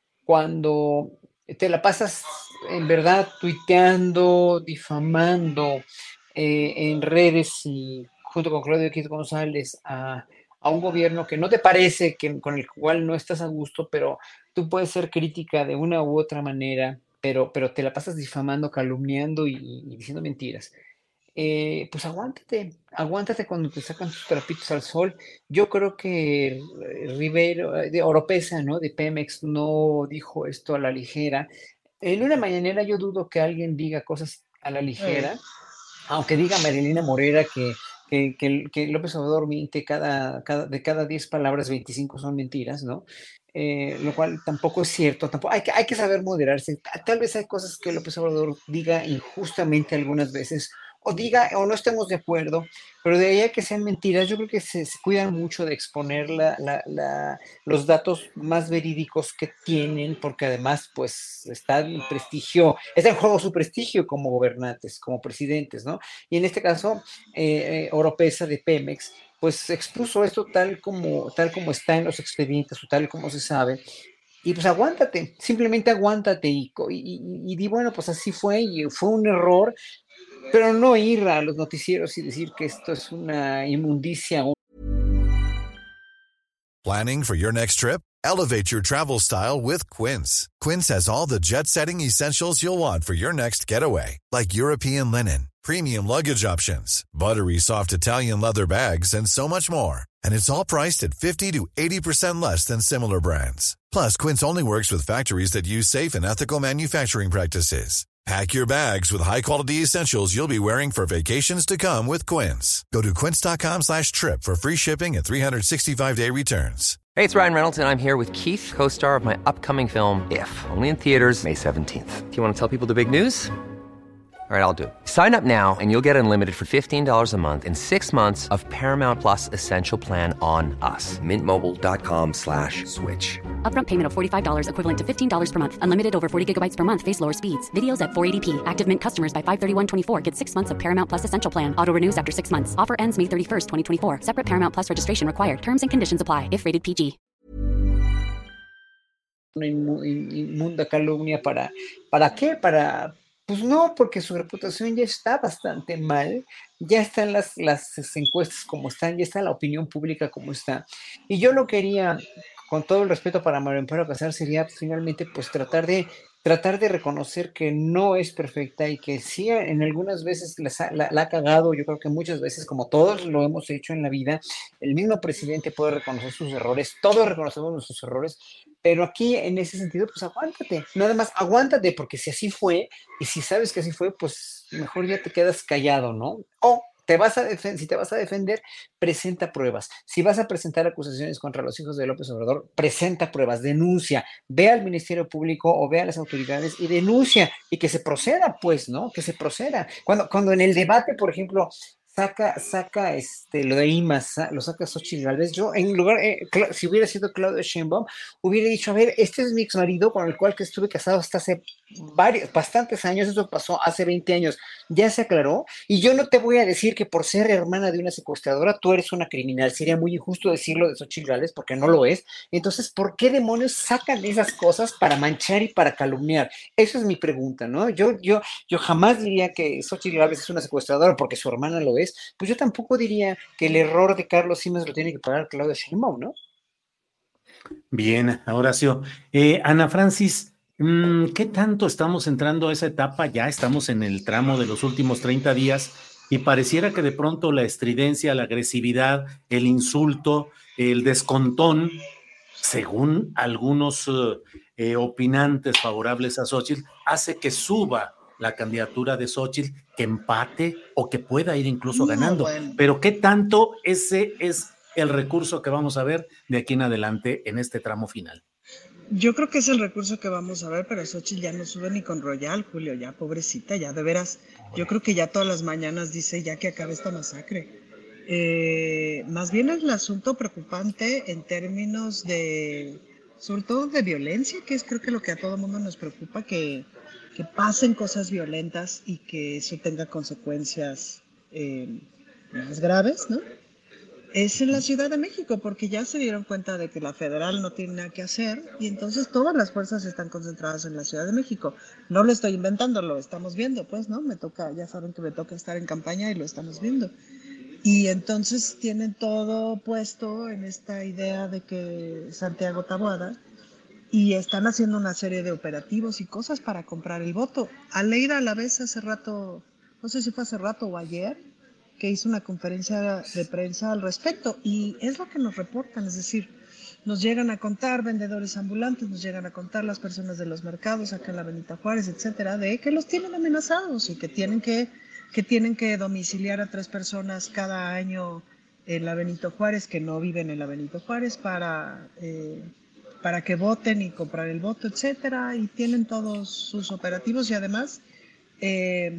cuando te la pasas en verdad tuiteando, difamando eh, en redes y junto con Claudio X González a, a un gobierno que no te parece, que, con el cual no estás a gusto, pero tú puedes ser crítica de una u otra manera, Pero, pero te la pasas difamando, calumniando y, y diciendo mentiras. Eh, pues aguántate, aguántate cuando te sacan tus trapitos al sol. Yo creo que Rivero, de Oropesa, ¿no? De Pemex, no dijo esto a la ligera. En una mañanera yo dudo que alguien diga cosas a la ligera, sí. aunque diga Marilena Morera que, que, que, que López Obrador miente cada, cada, de cada diez palabras, veinticinco son mentiras, ¿no? Eh, lo cual tampoco es cierto, tampoco, hay, que, hay que saber moderarse. Tal vez hay cosas que López Obrador diga injustamente algunas veces, o diga, o no estemos de acuerdo, pero de ahí a que sean mentiras, yo creo que se, se cuidan mucho de exponer la, la, la, los datos más verídicos que tienen, porque además, pues, está el prestigio, está en juego su prestigio como gobernantes, como presidentes, ¿no? Y en este caso, eh, Oropesa de Pemex, pues expuso esto tal como, tal como está en los expedientes o tal como se sabe, y pues aguántate, simplemente aguántate y, y, y, y di, bueno, pues así fue y fue un error, pero no ir a los noticieros y decir que esto es una inmundicia. Planning for your next trip? Elevate your travel style with Quince. Quince has all the jet-setting essentials you'll want for your next getaway, like European linen, premium luggage options, buttery soft Italian leather bags, and so much more. And it's all priced at fifty to eighty percent less than similar brands. Plus, Quince only works with factories that use safe and ethical manufacturing practices. Pack your bags with high-quality essentials you'll be wearing for vacations to come with Quince. Go to quince.com slash trip for free shipping and three sixty-five day returns. Hey, it's Ryan Reynolds, and I'm here with Keith, co-star of my upcoming film, If, only in theaters May seventeenth. Do you want to tell people the big news? All right, I'll do it. Sign up now and you'll get unlimited for fifteen dollars a month and six months of Paramount Plus Essential Plan on us. Mint Mobile dot com slash switch. Upfront payment of forty-five dollars equivalent to fifteen dollars per month. Unlimited over forty gigabytes per month. Face lower speeds. Videos at four eighty p. Active Mint customers by five thirty-one twenty-four get six months of Paramount Plus Essential Plan. Auto renews after six months. Offer ends May thirty-first, twenty twenty-four. Separate Paramount Plus registration required. Terms and conditions apply if rated P G. Una inmunda calumnia para, ¿para qué? Para, pues no, porque su reputación ya está bastante mal, ya están las, las encuestas como están, ya está la opinión pública como está. Y yo lo quería, con todo el respeto para Mario Amparo Casar, sería finalmente pues tratar de tratar de reconocer que no es perfecta y que sí en algunas veces la, la, la ha cagado. Yo creo que muchas veces, como todos lo hemos hecho en la vida, el mismo presidente puede reconocer sus errores, todos reconocemos nuestros errores, pero aquí en ese sentido, pues aguántate, nada más aguántate, porque si así fue, y si sabes que así fue, pues mejor ya te quedas callado, ¿no? O te vas a defen- si te vas a defender, presenta pruebas. Si vas a presentar acusaciones contra los hijos de López Obrador, presenta pruebas, denuncia, ve al Ministerio Público o ve a las autoridades y denuncia, y que se proceda, pues, ¿no? Que se proceda. Cuando, cuando en el debate, por ejemplo, saca, saca este, lo de I M A S, lo saca Xochitl Gálvez, yo en lugar, eh, Cla- si hubiera sido Claudio Sheinbaum, hubiera dicho, a ver, este es mi ex marido con el cual que estuve casado hasta hace varios, bastantes años, eso pasó hace veinte años, ya se aclaró, y yo no te voy a decir que por ser hermana de una secuestradora tú eres una criminal, sería muy injusto decirlo de Xochitl Gálvez porque no lo es. Entonces, ¿por qué demonios sacan esas cosas para manchar y para calumniar? Esa es mi pregunta, ¿no? Yo, yo, yo jamás diría que Xochitl Gálvez es una secuestradora porque su hermana lo es, pues yo tampoco diría que el error de Carlos Simas lo tiene que pagar Claudia Sheinbaum, ¿no? Bien, Horacio. Eh, Ana Francis, mm, ¿qué tanto estamos entrando a esa etapa? Ya estamos en el tramo de los últimos treinta días y pareciera que de pronto la estridencia, la agresividad, el insulto, el descontón, según algunos eh, eh, opinantes favorables a Xóchitl, hace que suba la candidatura de Xóchitl, que empate o que pueda ir incluso No, ganando. bueno. Pero ¿qué tanto ese es el recurso que vamos a ver de aquí en adelante en este tramo final? Yo creo que es el recurso que vamos a ver, pero Xochitl ya no sube ni con Royal, Julio, ya pobrecita, ya de veras. Yo creo que ya todas las mañanas dice ya que acabe esta masacre. Eh, más bien es el asunto preocupante en términos de, sobre todo de violencia, que es creo que lo que a todo mundo nos preocupa, que, que pasen cosas violentas y que eso tenga consecuencias eh, más graves, ¿no? Es en la Ciudad de México, porque ya se dieron cuenta de que la federal no tiene nada que hacer y entonces todas las fuerzas están concentradas en la Ciudad de México. No lo estoy inventando, lo estamos viendo, pues, ¿no? Me toca, ya saben que me toca estar en campaña y lo estamos viendo. Y entonces tienen todo puesto en esta idea de que Santiago Taboada, y están haciendo una serie de operativos y cosas para comprar el voto. Aleida a la vez hace rato, no sé si fue hace rato o ayer, que hizo una conferencia de prensa al respecto, y es lo que nos reportan, es decir, nos llegan a contar vendedores ambulantes, nos llegan a contar las personas de los mercados acá en la Benito Juárez, etcétera, de que los tienen amenazados y que tienen que, que tienen que domiciliar a tres personas cada año en la Benito Juárez que no viven en la Benito Juárez para, eh, para que voten y comprar el voto, etcétera, y tienen todos sus operativos y además, eh,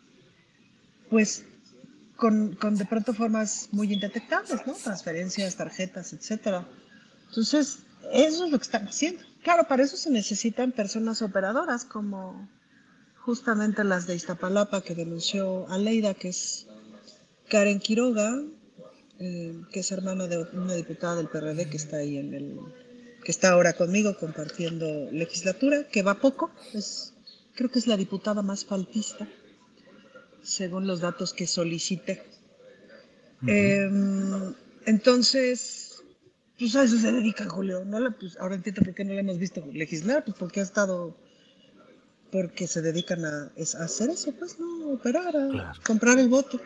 pues Con, con de pronto formas muy indetectables, ¿no? Transferencias, tarjetas, etcétera. Entonces, eso es lo que están haciendo. Claro, para eso se necesitan personas operadoras como justamente las de Iztapalapa que denunció Aleida, que es Karen Quiroga, eh, que es hermana de una diputada del P R D que está ahí en el, que está ahora conmigo compartiendo legislatura, que va poco, es, creo que es la diputada más faltista, según los datos que solicité. Uh-huh. Eh, entonces, pues a eso se dedica Julio. ¿No? Pues ahora entiendo por qué no le hemos visto legislar, pues porque ha estado, porque se dedican a, a hacer eso, pues, ¿no? Operar, a claro. comprar el voto.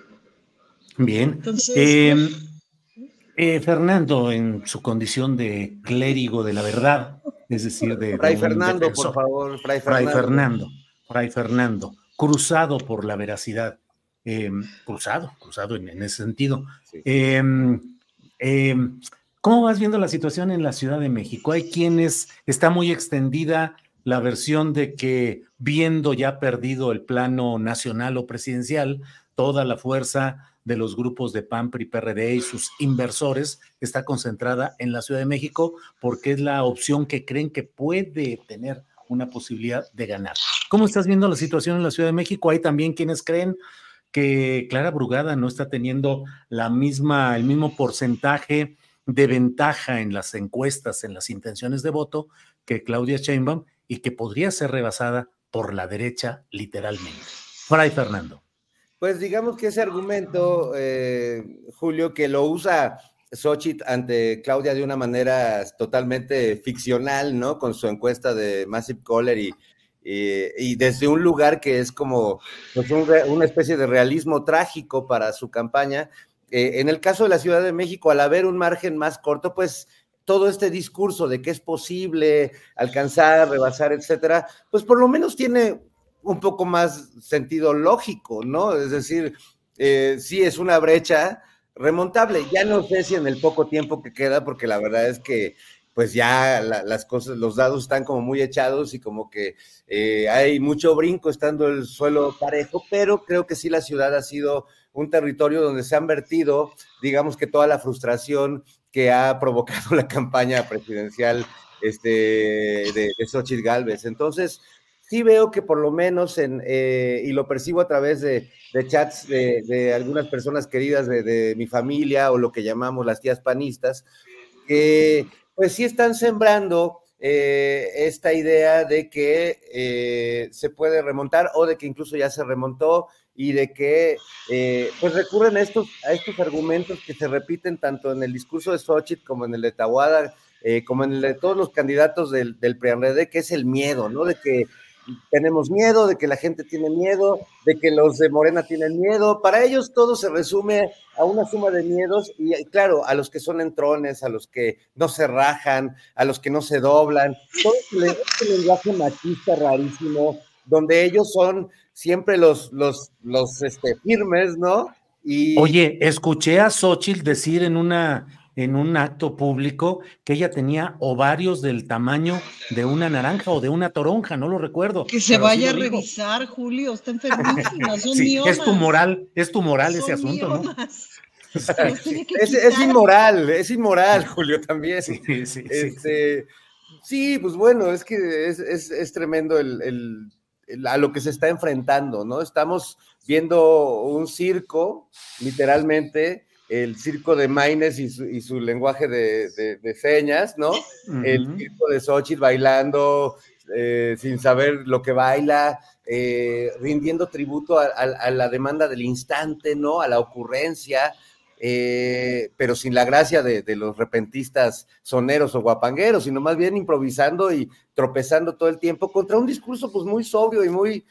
Bien. Entonces, eh, pues, eh, Fernando, en su condición de clérigo de la verdad, es decir, de, Fray de Fernando, defensor, por favor, Fray Fray Fernando. Fernando, Fray Fernando, cruzado por la veracidad, eh, cruzado, cruzado en, en ese sentido. Sí. Eh, eh, ¿Cómo vas viendo la situación en la Ciudad de México? Hay quienes, está muy extendida la versión de que, viendo ya perdido el plano nacional o presidencial, toda la fuerza de los grupos de P A N, P R I, P R D y sus inversores está concentrada en la Ciudad de México porque es la opción que creen que puede tener una posibilidad de ganar. ¿Cómo estás viendo la situación en la Ciudad de México? Hay también quienes creen que Clara Brugada no está teniendo la misma, el mismo porcentaje de ventaja en las encuestas, en las intenciones de voto, que Claudia Sheinbaum, y que podría ser rebasada por la derecha literalmente. Fray Fernando. Pues digamos que ese argumento, eh, Julio, que lo usa Xochitl ante Claudia de una manera totalmente ficcional, ¿no? Con su encuesta de Massive Caller y, y, y desde un lugar que es como pues un, una especie de realismo trágico para su campaña. Eh, en el caso de la Ciudad de México, al haber un margen más corto, pues todo este discurso de que es posible alcanzar, rebasar, etcétera, pues por lo menos tiene un poco más sentido lógico, ¿no? Es decir, eh, sí es una brecha remontable. Ya no sé si en el poco tiempo que queda, porque la verdad es que pues ya la, las cosas, los dados están como muy echados y como que eh, hay mucho brinco estando el suelo parejo, pero creo que sí la ciudad ha sido un territorio donde se han vertido, digamos que toda la frustración que ha provocado la campaña presidencial este, de, de Xochitl Gálvez. Entonces, sí veo que por lo menos, en, eh, y lo percibo a través de, de chats de, de algunas personas queridas de, de mi familia o lo que llamamos las tías panistas, que pues sí están sembrando eh, esta idea de que eh, se puede remontar o de que incluso ya se remontó y de que eh, pues recurren a estos, a estos argumentos que se repiten tanto en el discurso de Xochitl como en el de Taboada, eh, como en el de todos los candidatos del, del P R I P R D, que es el miedo, ¿no? De que tenemos miedo, de que la gente tiene miedo, de que los de Morena tienen miedo. Para ellos todo se resume a una suma de miedos y claro, a los que son entrones, a los que no se rajan, a los que no se doblan, todo este lenguaje machista rarísimo, donde ellos son siempre los, los, los este, firmes, ¿no? Y... Oye, escuché a Xochitl decir en una... en un acto público que ella tenía ovarios del tamaño de una naranja o de una toronja, no lo recuerdo. Que se vaya a revisar, Julio, está enfermísima, son sí, miomas. Es tu moral, es tu moral son ese asunto, miomas. ¿no? Sí. Es, es inmoral, es inmoral, Julio, también. Sí, sí, este, sí. sí, pues bueno, es que es, es, es tremendo el, el, el, a lo que se está enfrentando, ¿no? Estamos viendo un circo, literalmente, el circo de Maynes y su, y su lenguaje de, de, de señas, ¿no? Uh-huh. El circo de Xochitl bailando eh, sin saber lo que baila, eh, rindiendo tributo a, a, a la demanda del instante, ¿no? A la ocurrencia, eh, pero sin la gracia de, de los repentistas soneros o guapangueros, sino más bien improvisando y tropezando todo el tiempo contra un discurso pues muy sobrio y muy...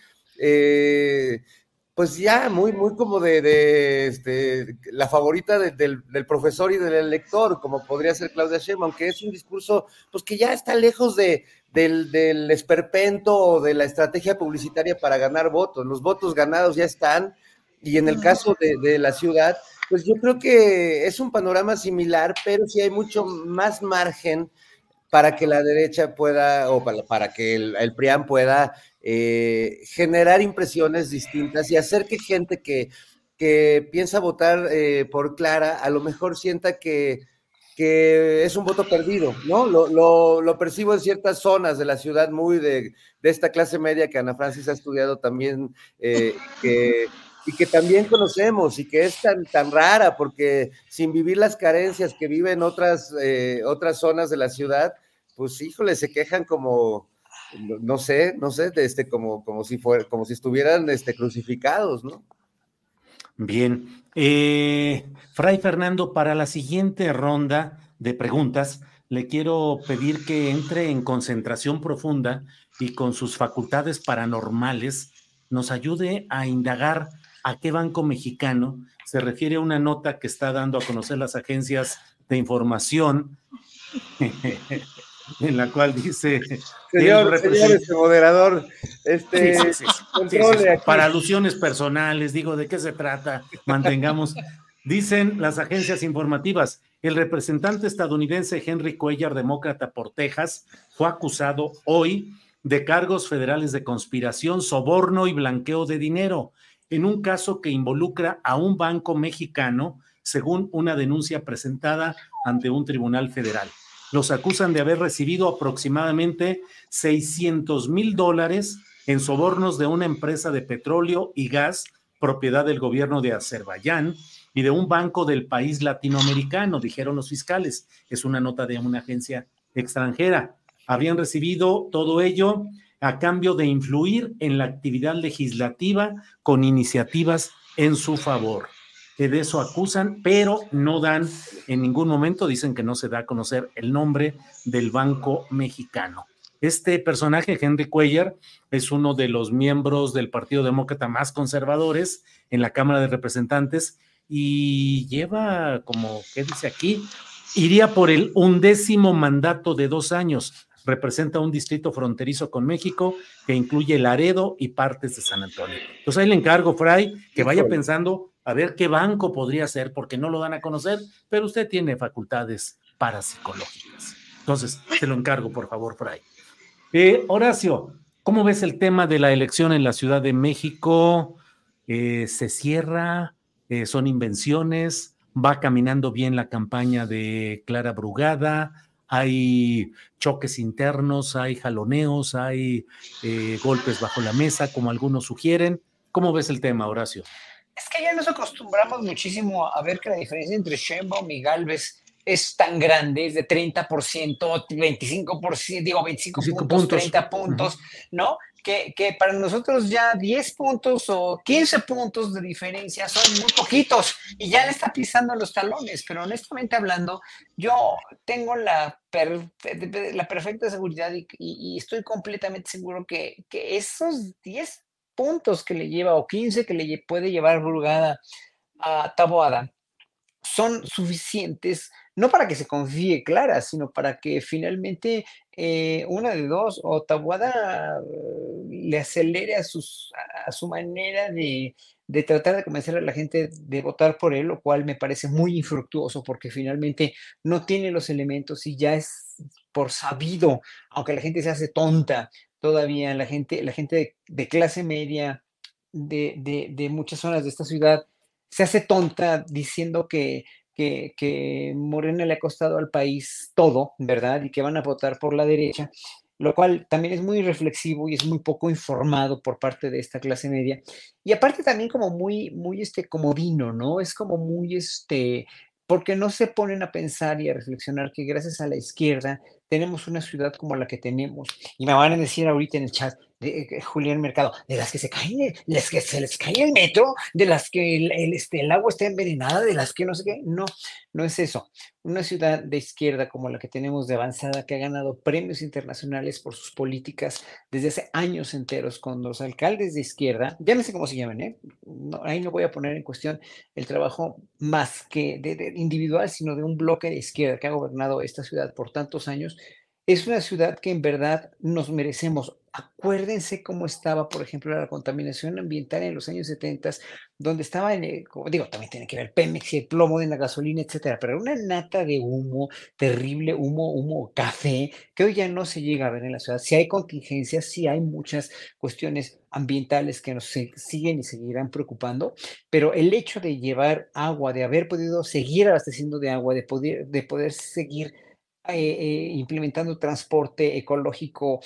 Eh, pues ya, muy, muy como de, de este, la favorita de, del, del profesor y del lector, como podría ser Claudia Sheinbaum, que es un discurso, pues que ya está lejos de, del, del esperpento o de la estrategia publicitaria para ganar votos. Los votos ganados ya están, y en el caso de, de la ciudad, pues yo creo que es un panorama similar, pero sí hay mucho más margen para que la derecha pueda, o para, para que el, el P R I A N pueda eh, generar impresiones distintas y hacer que gente que, que piensa votar eh, por Clara, a lo mejor sienta que, que es un voto perdido, ¿no? Lo, lo, lo percibo en ciertas zonas de la ciudad muy de, de esta clase media que Ana Francis ha estudiado también, eh, que... y que también conocemos y que es tan, tan rara porque sin vivir las carencias que viven otras, eh, otras zonas de la ciudad, pues híjole, se quejan como, no sé, no sé, este, como, como, si, fuera, como si estuvieran este, crucificados, ¿no? Bien, eh, Fray Fernando, para la siguiente ronda de preguntas, le quiero pedir que entre en concentración profunda y con sus facultades paranormales nos ayude a indagar a qué banco mexicano se refiere a una nota que está dando a conocer las agencias de información, en la cual dice... Señor, represent... señor este moderador, este, sí, sí, sí, controle sí, sí, aquí. Para alusiones personales, digo, ¿de qué se trata? Mantengamos... Dicen las agencias informativas, El representante estadounidense Henry Cuellar, demócrata por Texas, fue acusado hoy de cargos federales de conspiración, soborno y blanqueo de dinero, en un caso que involucra a un banco mexicano, según una denuncia presentada ante un tribunal federal. Los acusan de haber recibido aproximadamente seiscientos mil dólares en sobornos de una empresa de petróleo y gas, propiedad del gobierno de Azerbaiyán, y de un banco del país latinoamericano, dijeron los fiscales. Es una nota de una agencia extranjera. Habían recibido todo ello a cambio de influir en la actividad legislativa con iniciativas en su favor. Que de eso acusan, pero no dan en ningún momento, dicen que no se da a conocer el nombre del banco mexicano. Este personaje, Henry Cuellar, es uno de los miembros del Partido Demócrata más conservadores en la Cámara de Representantes y lleva, como, ¿qué dice aquí? Iría por el undécimo mandato de dos años. Representa un distrito fronterizo con México que incluye Laredo y partes de San Antonio. Entonces ahí le encargo, Fray, que vaya pensando a ver qué banco podría ser, porque no lo dan a conocer, pero usted tiene facultades parapsicológicas. Entonces, se lo encargo, por favor, Fray. Eh, Horacio, ¿cómo ves el tema de la elección en la Ciudad de México? Eh, ¿Se cierra? Eh, ¿Son invenciones? ¿Va caminando bien la campaña de Clara Brugada? ¿Hay choques internos? ¿Hay jaloneos? ¿Hay eh, golpes bajo la mesa, como algunos sugieren? ¿Cómo ves el tema, Horacio? Es que ya nos acostumbramos muchísimo a ver que la diferencia entre Sheinbaum y Gálvez es tan grande, es de treinta por ciento, veinticinco por ciento, digo veinticinco puntos, puntos, treinta puntos, uh-huh. ¿no? Que, que para nosotros ya diez puntos o quince puntos de diferencia son muy poquitos y ya le está pisando los talones, pero honestamente hablando, yo tengo la, per, la perfecta seguridad y, y, y estoy completamente seguro que, que esos diez puntos que le lleva o quince que le puede llevar Brugada a Taboada son suficientes, no para que se confíe Clara, sino para que finalmente eh, una de dos, o Taboada le acelere a, sus, a su manera de, de tratar de convencer a la gente de votar por él, lo cual me parece muy infructuoso porque finalmente no tiene los elementos y ya es por sabido, aunque la gente se hace tonta todavía, la gente, la gente de, de clase media de, de, de muchas zonas de esta ciudad se hace tonta diciendo que, que, que Morena le ha costado al país todo, ¿verdad? Y que van a votar por la derecha, lo cual también es muy reflexivo y es muy poco informado por parte de esta clase media. Y aparte también como muy, muy este, comodino, ¿no? Es como muy, este, porque no se ponen a pensar y a reflexionar que gracias a la izquierda tenemos una ciudad como la que tenemos. Y me van a decir ahorita en el chat, de, de Julián Mercado, de las que se caen, de las que se les cae el metro, de las que el, el, este, el agua está envenenada, de las que no sé qué. No, no es eso. Una ciudad de izquierda como la que tenemos de avanzada, que ha ganado premios internacionales por sus políticas desde hace años enteros, con los alcaldes de izquierda, ya no sé cómo se llaman, ¿eh? No, ahí no voy a poner en cuestión el trabajo más que de, de individual, sino de un bloque de izquierda que ha gobernado esta ciudad por tantos años. Es una ciudad que en verdad nos merecemos. Acuérdense cómo estaba, por ejemplo, la contaminación ambiental en los años setenta, donde estaba, en el, como digo, también tiene que ver Pemex y el plomo de la gasolina, etcétera, pero una nata de humo, terrible humo, humo café, que hoy ya no se llega a ver en la ciudad. Si hay contingencias, sí hay muchas cuestiones ambientales que nos siguen y seguirán preocupando, pero el hecho de llevar agua, de haber podido seguir abasteciendo de agua, de poder, de poder seguir Eh, eh, implementando transporte ecológico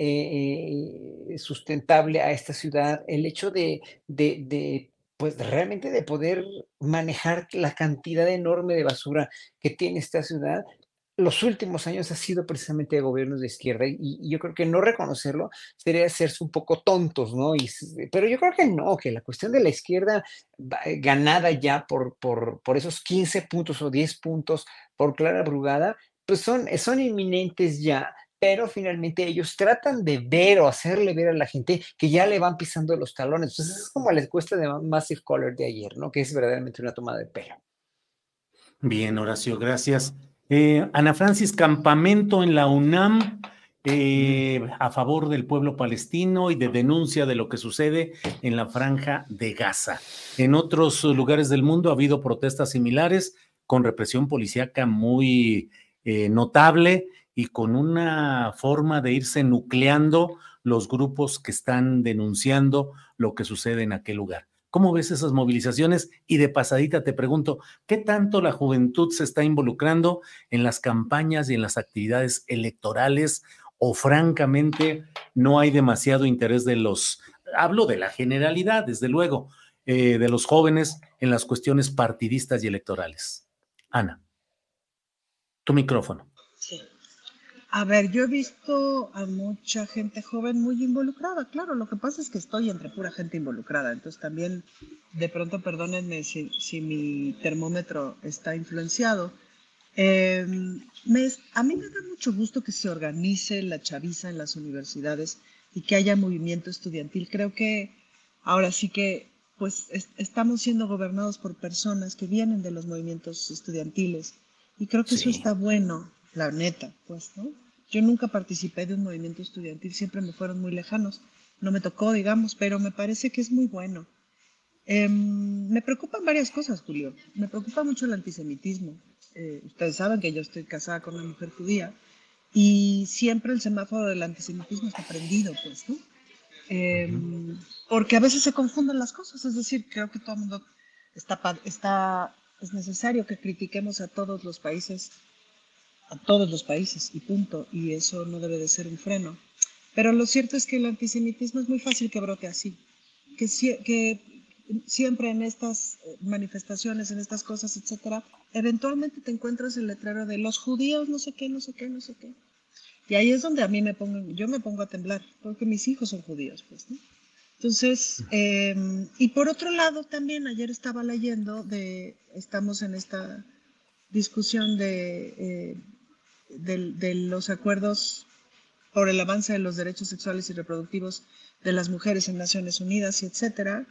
eh, eh, sustentable a esta ciudad, el hecho de, de, de, pues realmente de poder manejar la cantidad enorme de basura que tiene esta ciudad, los últimos años ha sido precisamente de gobiernos de izquierda y, y yo creo que no reconocerlo sería hacerse un poco tontos, ¿no? Y, pero yo creo que no, que la cuestión de la izquierda ganada ya por, por, por esos quince puntos o diez puntos por Clara Brugada, pues son, son inminentes ya, pero finalmente ellos tratan de ver o hacerle ver a la gente que ya le van pisando los talones. Entonces es como la encuesta de Massive Caller de ayer, ¿no? Que es verdaderamente una tomada de pelo. Bien, Horacio, gracias. Eh, Ana Francis, campamento en la UNAM eh, a favor del pueblo palestino y de denuncia de lo que sucede en la Franja de Gaza. En otros lugares del mundo ha habido protestas similares, con represión policíaca muy eh, notable y con una forma de irse nucleando los grupos que están denunciando lo que sucede en aquel lugar. ¿Cómo ves esas movilizaciones? Y de pasadita te pregunto, ¿qué tanto la juventud se está involucrando en las campañas y en las actividades electorales? O francamente no hay demasiado interés de los, hablo de la generalidad, desde luego, eh, de los jóvenes en las cuestiones partidistas y electorales. Ana, tu micrófono. Sí. A ver, yo he visto a mucha gente joven muy involucrada, claro, lo que pasa es que estoy entre pura gente involucrada, entonces también, de pronto, perdónenme si, si mi termómetro está influenciado. Eh, me, a mí me da mucho gusto que se organice la chaviza en las universidades y que haya movimiento estudiantil. Creo que ahora sí que pues es, estamos siendo gobernados por personas que vienen de los movimientos estudiantiles y creo que sí. Eso está bueno, la neta, pues, ¿no? Yo nunca participé de un movimiento estudiantil, siempre me fueron muy lejanos, no me tocó, digamos, pero me parece que es muy bueno. Eh, me preocupan varias cosas, Julio. Me preocupa mucho el antisemitismo. Eh, ustedes saben que yo estoy casada con una mujer judía y siempre el semáforo del antisemitismo está prendido, pues, ¿no? Eh, uh-huh. Porque a veces se confunden las cosas, es decir, creo que todo el mundo está, está, es necesario que critiquemos a todos los países, a todos los países y punto, y eso no debe de ser un freno. Pero lo cierto es que el antisemitismo es muy fácil que brote así, que, que siempre en estas manifestaciones, en estas cosas, etcétera, eventualmente te encuentras el letrero de los judíos, no sé qué, no sé qué, no sé qué. Y ahí es donde a mí me pongo, yo me pongo a temblar, porque mis hijos son judíos, pues, ¿no? Entonces, eh, y por otro lado también, ayer estaba leyendo de, estamos en esta discusión de, eh, de, de los acuerdos por el avance de los derechos sexuales y reproductivos de las mujeres en Naciones Unidas, y etcétera.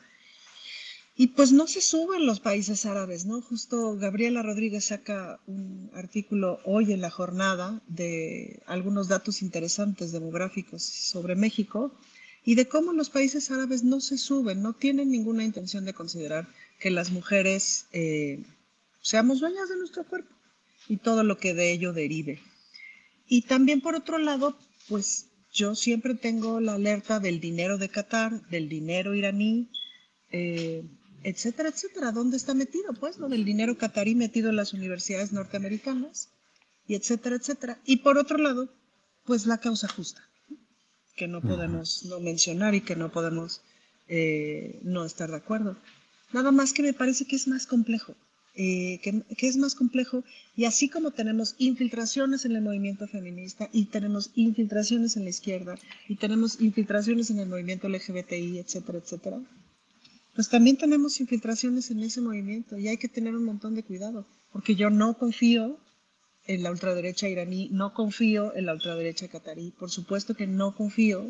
Y pues no se suben los países árabes, ¿no? Justo Gabriela Rodríguez saca un artículo hoy en La Jornada de algunos datos interesantes demográficos sobre México y de cómo los países árabes no se suben, no tienen ninguna intención de considerar que las mujeres eh, seamos dueñas de nuestro cuerpo y todo lo que de ello derive. Y también por otro lado, pues yo siempre tengo la alerta del dinero de Qatar, del dinero iraní, eh, etcétera, etcétera. ¿Dónde está metido? Pues, ¿no? Del dinero catarí metido en las universidades norteamericanas, y etcétera, etcétera. Y por otro lado, pues la causa justa, que no podemos no mencionar y que no podemos eh, no estar de acuerdo. Nada más que me parece que es más complejo, eh, que, que es más complejo, y así como tenemos infiltraciones en el movimiento feminista, y tenemos infiltraciones en la izquierda, y tenemos infiltraciones en el movimiento L G B T I, etcétera, etcétera, pues también tenemos infiltraciones en ese movimiento y hay que tener un montón de cuidado, porque yo no confío en la ultraderecha iraní, no confío en la ultraderecha catarí, por supuesto que no confío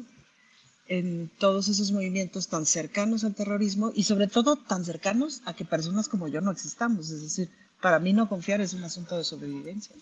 en todos esos movimientos tan cercanos al terrorismo y sobre todo tan cercanos a que personas como yo no existamos, es decir, para mí no confiar es un asunto de sobrevivencia.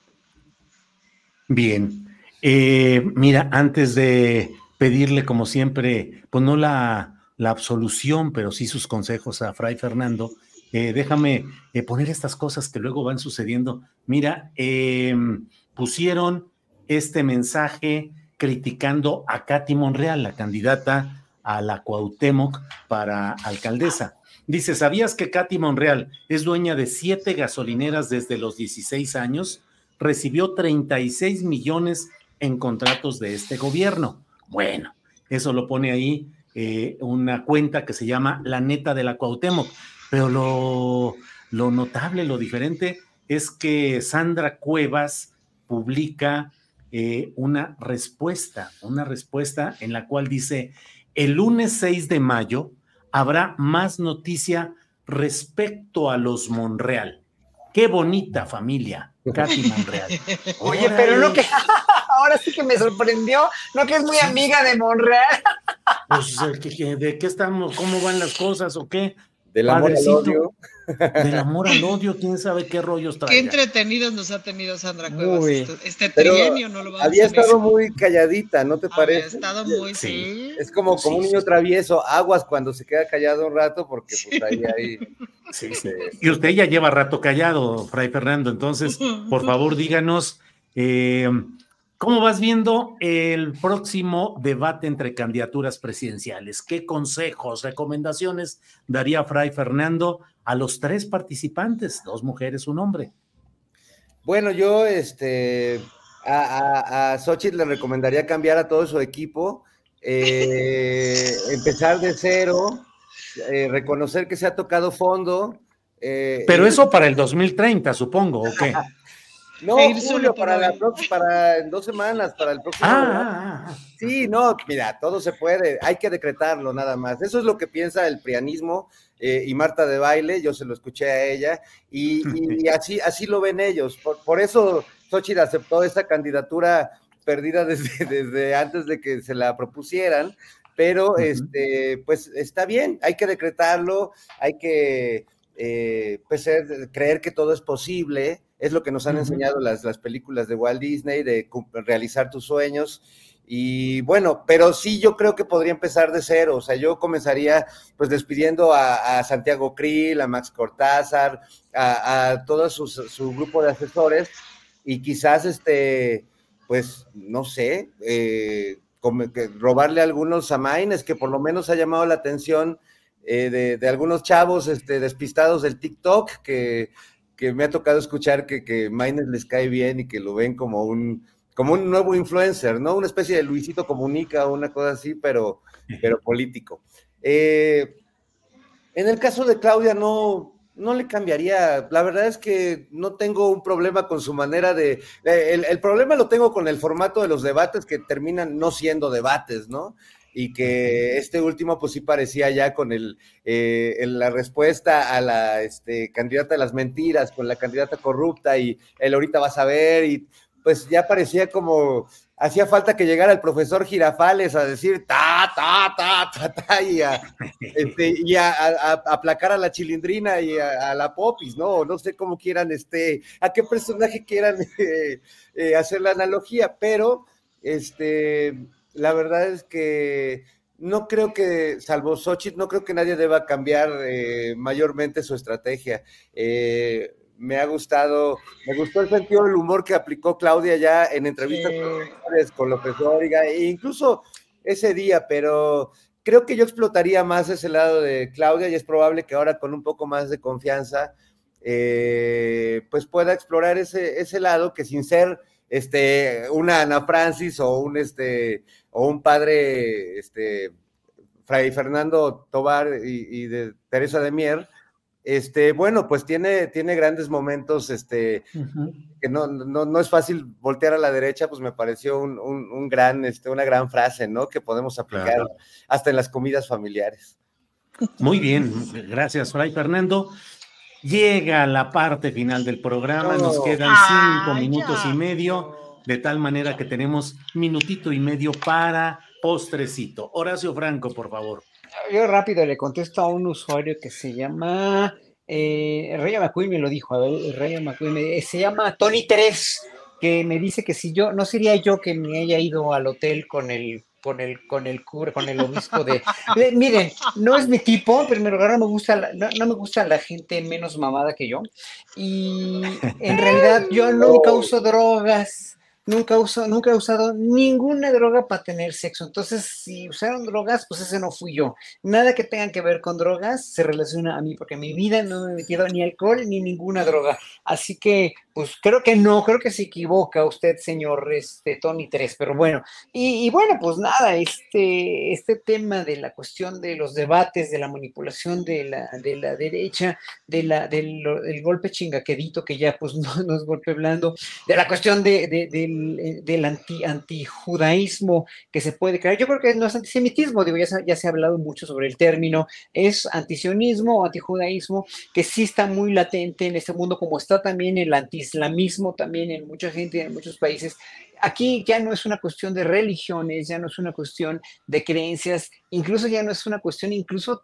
Bien, eh, mira, antes de pedirle como siempre, pues no la... la absolución, pero sí sus consejos a Fray Fernando, eh, déjame eh, poner estas cosas que luego van sucediendo. Mira, eh, pusieron este mensaje criticando a Katy Monreal, la candidata a la Cuauhtémoc para alcaldesa. Dice, ¿sabías que Katy Monreal es dueña de siete gasolineras desde los dieciséis años? Recibió treinta y seis millones en contratos de este gobierno. Bueno, eso lo pone ahí Eh, una cuenta que se llama La Neta de la Cuauhtémoc, pero lo, lo notable, lo diferente es que Sandra Cuevas publica eh, una respuesta, una respuesta en la cual dice, el lunes seis de mayo habrá más noticia respecto a los Monreal. Qué bonita familia, Katy Monreal. Oye, pero no que ahora sí que me sorprendió, no que es muy amiga de Monreal. Pues, ¿de qué estamos? ¿Cómo van las cosas o qué? Del amor al odio. Del amor al odio, quién sabe qué rollos trae. Qué entretenidos nos ha tenido Sandra Cuevas Muy. este, este trienio, no lo vamos había a estado muy calladita, ¿no te parece? Había estado muy, Sí. sí. Es como, como Sí, un niño sí. travieso, aguas cuando se queda callado un rato, porque pues ahí, ahí. Sí, sí. Y usted ya lleva rato callado, Fray Fernando, entonces, por favor, díganos, eh, ¿cómo vas viendo el próximo debate entre candidaturas presidenciales? ¿Qué consejos, recomendaciones daría Fray Fernando a los tres participantes, dos mujeres, un hombre? Bueno, yo este, a, a, a Xochitl le recomendaría cambiar a todo su equipo, eh, empezar de cero, eh, reconocer que se ha tocado fondo. Eh, Pero eh, eso para el dos mil treinta, supongo, ¿o qué? no, E ir solo Julio, por para hoy. la próxima, para en dos semanas, para el próximo. Ah, debate. ah, ah. Sí, no, mira, todo se puede, hay que decretarlo nada más. Eso es lo que piensa el prianismo eh, y Marta de Baile, yo se lo escuché a ella, y, y así, así lo ven ellos. Por, por eso Xochitl aceptó esta candidatura perdida desde, desde antes de que se la propusieran, pero uh-huh. este, pues está bien, hay que decretarlo, hay que eh, pues, ser, creer que todo es posible. Es lo que nos han uh-huh. enseñado las, las películas de Walt Disney, de realizar tus sueños. Y bueno, pero sí yo creo que podría empezar de cero. O sea, yo comenzaría pues despidiendo a, a Santiago Krill, a Max Cortázar, a, a todo su, su grupo de asesores, y quizás, este, pues, no sé, eh, como que robarle algunos a Maines, que por lo menos ha llamado la atención eh, de, de algunos chavos este, despistados del TikTok, que... que me ha tocado escuchar que, que Maines les cae bien y que lo ven como un, como un nuevo influencer, ¿no? Una especie de Luisito Comunica o una cosa así, pero, pero político. Eh, en el caso de Claudia no, no le cambiaría, la verdad es que no tengo un problema con su manera de, el, el problema lo tengo con el formato de los debates que terminan no siendo debates, ¿no? Y que este último pues sí parecía ya con el, eh, en la respuesta a la este, candidata de las mentiras, con la candidata corrupta y él ahorita vas a ver, y pues ya parecía como, hacía falta que llegara el profesor Girafales a decir ta, ta, ta, ta, ta, y a, este, y a, a, a aplacar a la Chilindrina y a, a la Popis, ¿no? No sé cómo quieran, este, a qué personaje quieran eh, eh, hacer la analogía, pero este... la verdad es que no creo que, salvo Xochitl, no creo que nadie deba cambiar eh, mayormente su estrategia. Eh, me ha gustado, me gustó el sentido del humor que aplicó Claudia ya en entrevistas sí. con López Dóriga, e incluso ese día, pero creo que yo explotaría más ese lado de Claudia y es probable que ahora con un poco más de confianza, eh, pues pueda explorar ese, ese lado que sin ser este, una Ana Francis o un este o un padre, este, Fray Fernando Tobar y, y de Teresa de Mier, este, bueno, pues tiene, tiene grandes momentos, este, uh-huh. que no, no, no es fácil voltear a la derecha, pues me pareció un, un, un gran, este, una gran frase, ¿no? Que podemos aplicar claro. hasta en las comidas familiares. Muy bien, gracias, Fray Fernando. Llega la parte final del programa, nos quedan cinco ah, minutos ya. y medio, de tal manera que tenemos minutito y medio para postrecito. Horacio Franco, por favor. Yo rápido le contesto a un usuario que se llama, eh, Raya McQueen me lo dijo, a ver, Raya McQueen, me, se llama Tony tres, que me dice que si yo, no sería yo que me haya ido al hotel con el con el, con el cubre, con el obispo de, de, miren, no es mi tipo, en primer lugar no me gusta, la, no, no me gusta la gente menos mamada que yo, y en realidad yo nunca uso drogas, nunca uso, nunca he usado ninguna droga para tener sexo, entonces si usaron drogas, pues ese no fui yo, nada que tengan que ver con drogas se relaciona a mí, porque en mi vida no me he metido ni alcohol ni ninguna droga, así que pues creo que no, creo que se equivoca usted, señor este, Tony tres, pero bueno, y, y bueno, pues nada, este, este tema de la cuestión de los debates, de la manipulación de la, de la derecha, de la, del, del golpe chingaquedito, que ya pues no, no es golpe blando, de la cuestión de, de, de del, del anti, antijudaísmo que se puede crear. Yo creo que no es antisemitismo, digo, ya se, ya se ha hablado mucho sobre el término, es antisionismo o antijudaísmo que sí está muy latente en este mundo, como está también el antiislamismo también en mucha gente, en muchos países. Aquí ya no es una cuestión de religiones, ya no es una cuestión de creencias, incluso ya no es una cuestión incluso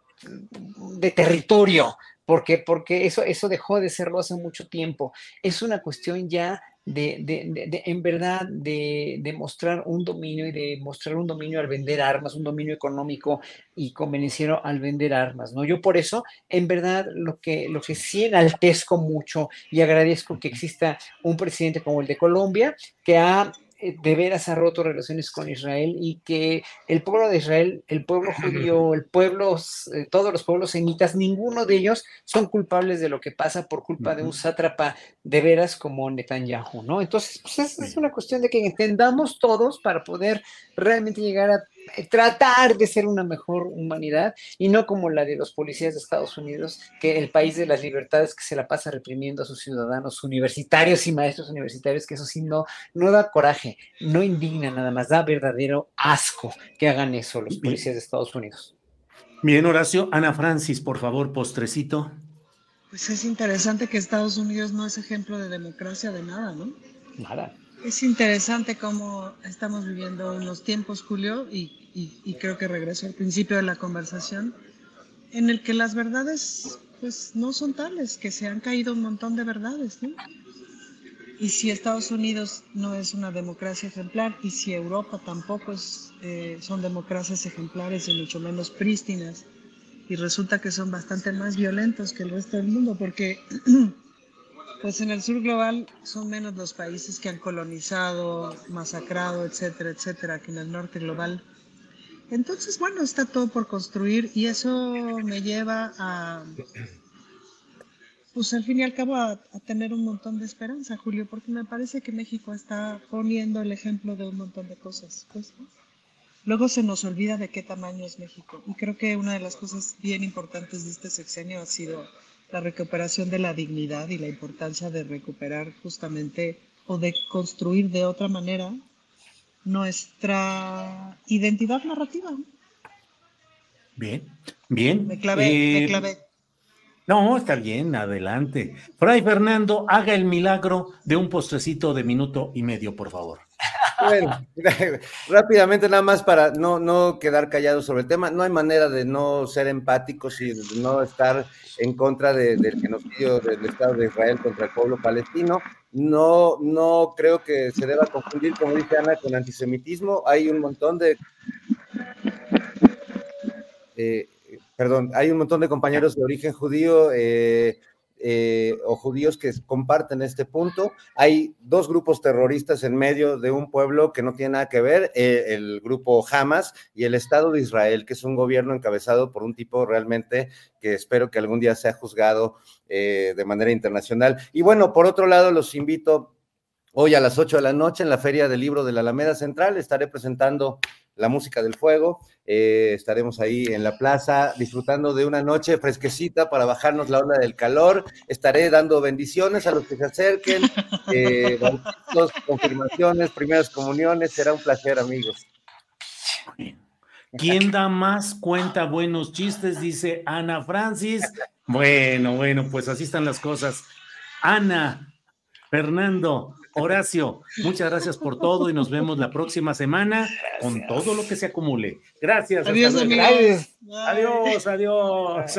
de territorio, porque, porque eso, eso dejó de serlo hace mucho tiempo. Es una cuestión ya de, de, de, de en verdad, de, de mostrar un dominio y de mostrar un dominio al vender armas, un dominio económico y convenenciero al vender armas, ¿no? Yo por eso, en verdad, lo que, lo que sí enaltezco mucho y agradezco que exista un presidente como el de Colombia, que ha de veras ha roto relaciones con Israel y que el pueblo de Israel, el pueblo judío, el pueblo, eh, todos los pueblos semitas, ninguno de ellos son culpables de lo que pasa por culpa de un sátrapa de veras como Netanyahu, ¿no? Entonces, pues es, es una cuestión de que entendamos todos para poder realmente llegar a tratar de ser una mejor humanidad y no como la de los policías de Estados Unidos, que el país de las libertades que se la pasa reprimiendo a sus ciudadanos universitarios y maestros universitarios, que eso sí no, no da coraje, no indigna nada más, da verdadero asco que hagan eso los policías de Estados Unidos. Bien, Horacio. Ana Francis, por favor, postrecito. Pues es interesante que Estados Unidos no es ejemplo de democracia de nada, ¿no? Nada. Es interesante cómo estamos viviendo unos tiempos, Julio, y, y, y creo que regreso al principio de la conversación, en el que las verdades pues no son tales, que se han caído un montón de verdades, ¿no? Y si Estados Unidos no es una democracia ejemplar, y si Europa tampoco es, eh, son democracias ejemplares y mucho menos prístinas, y resulta que son bastante más violentos que el resto del mundo, porque pues en el sur global son menos los países que han colonizado, masacrado, etcétera, etcétera, que en el norte global. Entonces, bueno, está todo por construir y eso me lleva a, pues al fin y al cabo, a, a tener un montón de esperanza, Julio, porque me parece que México está poniendo el ejemplo de un montón de cosas, pues, ¿no? Luego se nos olvida de qué tamaño es México y creo que una de las cosas bien importantes de este sexenio ha sido la recuperación de la dignidad y la importancia de recuperar justamente o de construir de otra manera nuestra identidad narrativa. Bien, bien. Me clavé, eh, me clavé. No, está bien, adelante. Fray Fernando, haga el milagro de un postrecito de minuto y medio, por favor. Bueno, rápidamente nada más para no, no quedar callado sobre el tema. No hay manera de no ser empáticos y de no estar en contra de, del genocidio del Estado de Israel contra el pueblo palestino. No, no creo que se deba confundir, como dice Ana, con antisemitismo. Hay un montón de... Eh, perdón, hay un montón de compañeros de origen judío eh, eh, o judíos que comparten este punto. Hay dos grupos terroristas en medio de un pueblo que no tiene nada que ver, eh, el grupo Hamas y el Estado de Israel, que es un gobierno encabezado por un tipo realmente que espero que algún día sea juzgado eh, de manera internacional. Y bueno, por otro lado, los invito hoy a las ocho de la noche en la Feria del Libro de la Alameda Central. Estaré presentando La Música del Fuego. Eh, estaremos ahí en la plaza disfrutando de una noche fresquecita para bajarnos la ola del calor. Estaré dando bendiciones a los que se acerquen, eh, bautizos, confirmaciones, primeras comuniones. Será un placer, amigos. ¿Quién da más cuenta buenos chistes? Dice Ana Francis. Bueno, bueno, pues así están las cosas. Ana, Fernando, Horacio, muchas gracias por todo y nos vemos la próxima semana con todo lo que se acumule. Gracias. Adiós, hasta luego. amigos. Adiós, adiós.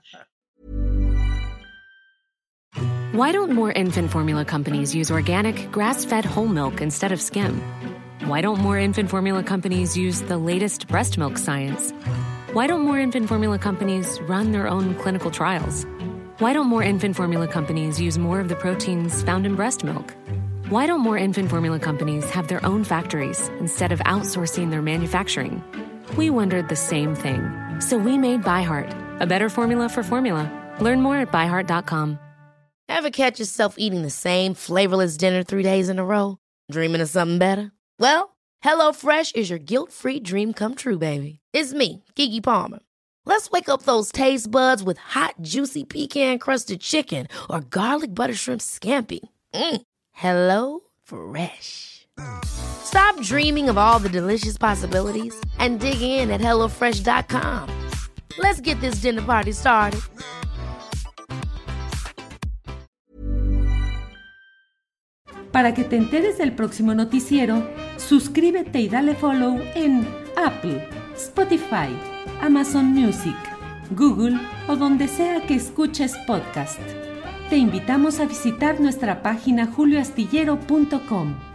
Why don't more infant formula companies use organic, grass-fed whole milk instead of skim? Why don't more infant formula companies use the latest breast milk science? Why don't more infant formula companies run their own clinical trials? Why don't more infant formula companies use more of the proteins found in breast milk? Why don't more infant formula companies have their own factories instead of outsourcing their manufacturing? We wondered the same thing. So we made ByHeart, a better formula for formula. Learn more at by heart dot com. Ever catch yourself eating the same flavorless dinner three days in a row? Dreaming of something better? Well, HelloFresh is your guilt-free dream come true, baby. It's me, Keke Palmer. Let's wake up those taste buds with hot, juicy pecan-crusted chicken or garlic butter shrimp scampi. Mm. Hello Fresh. Stop dreaming of all the delicious possibilities and dig in at hello fresh dot com. Let's get this dinner party started. Para que te enteres del próximo noticiero, suscríbete y dale follow en Apple, Spotify, Amazon Music, Google o donde sea que escuches podcast. Te invitamos a visitar nuestra página julio astillero punto com.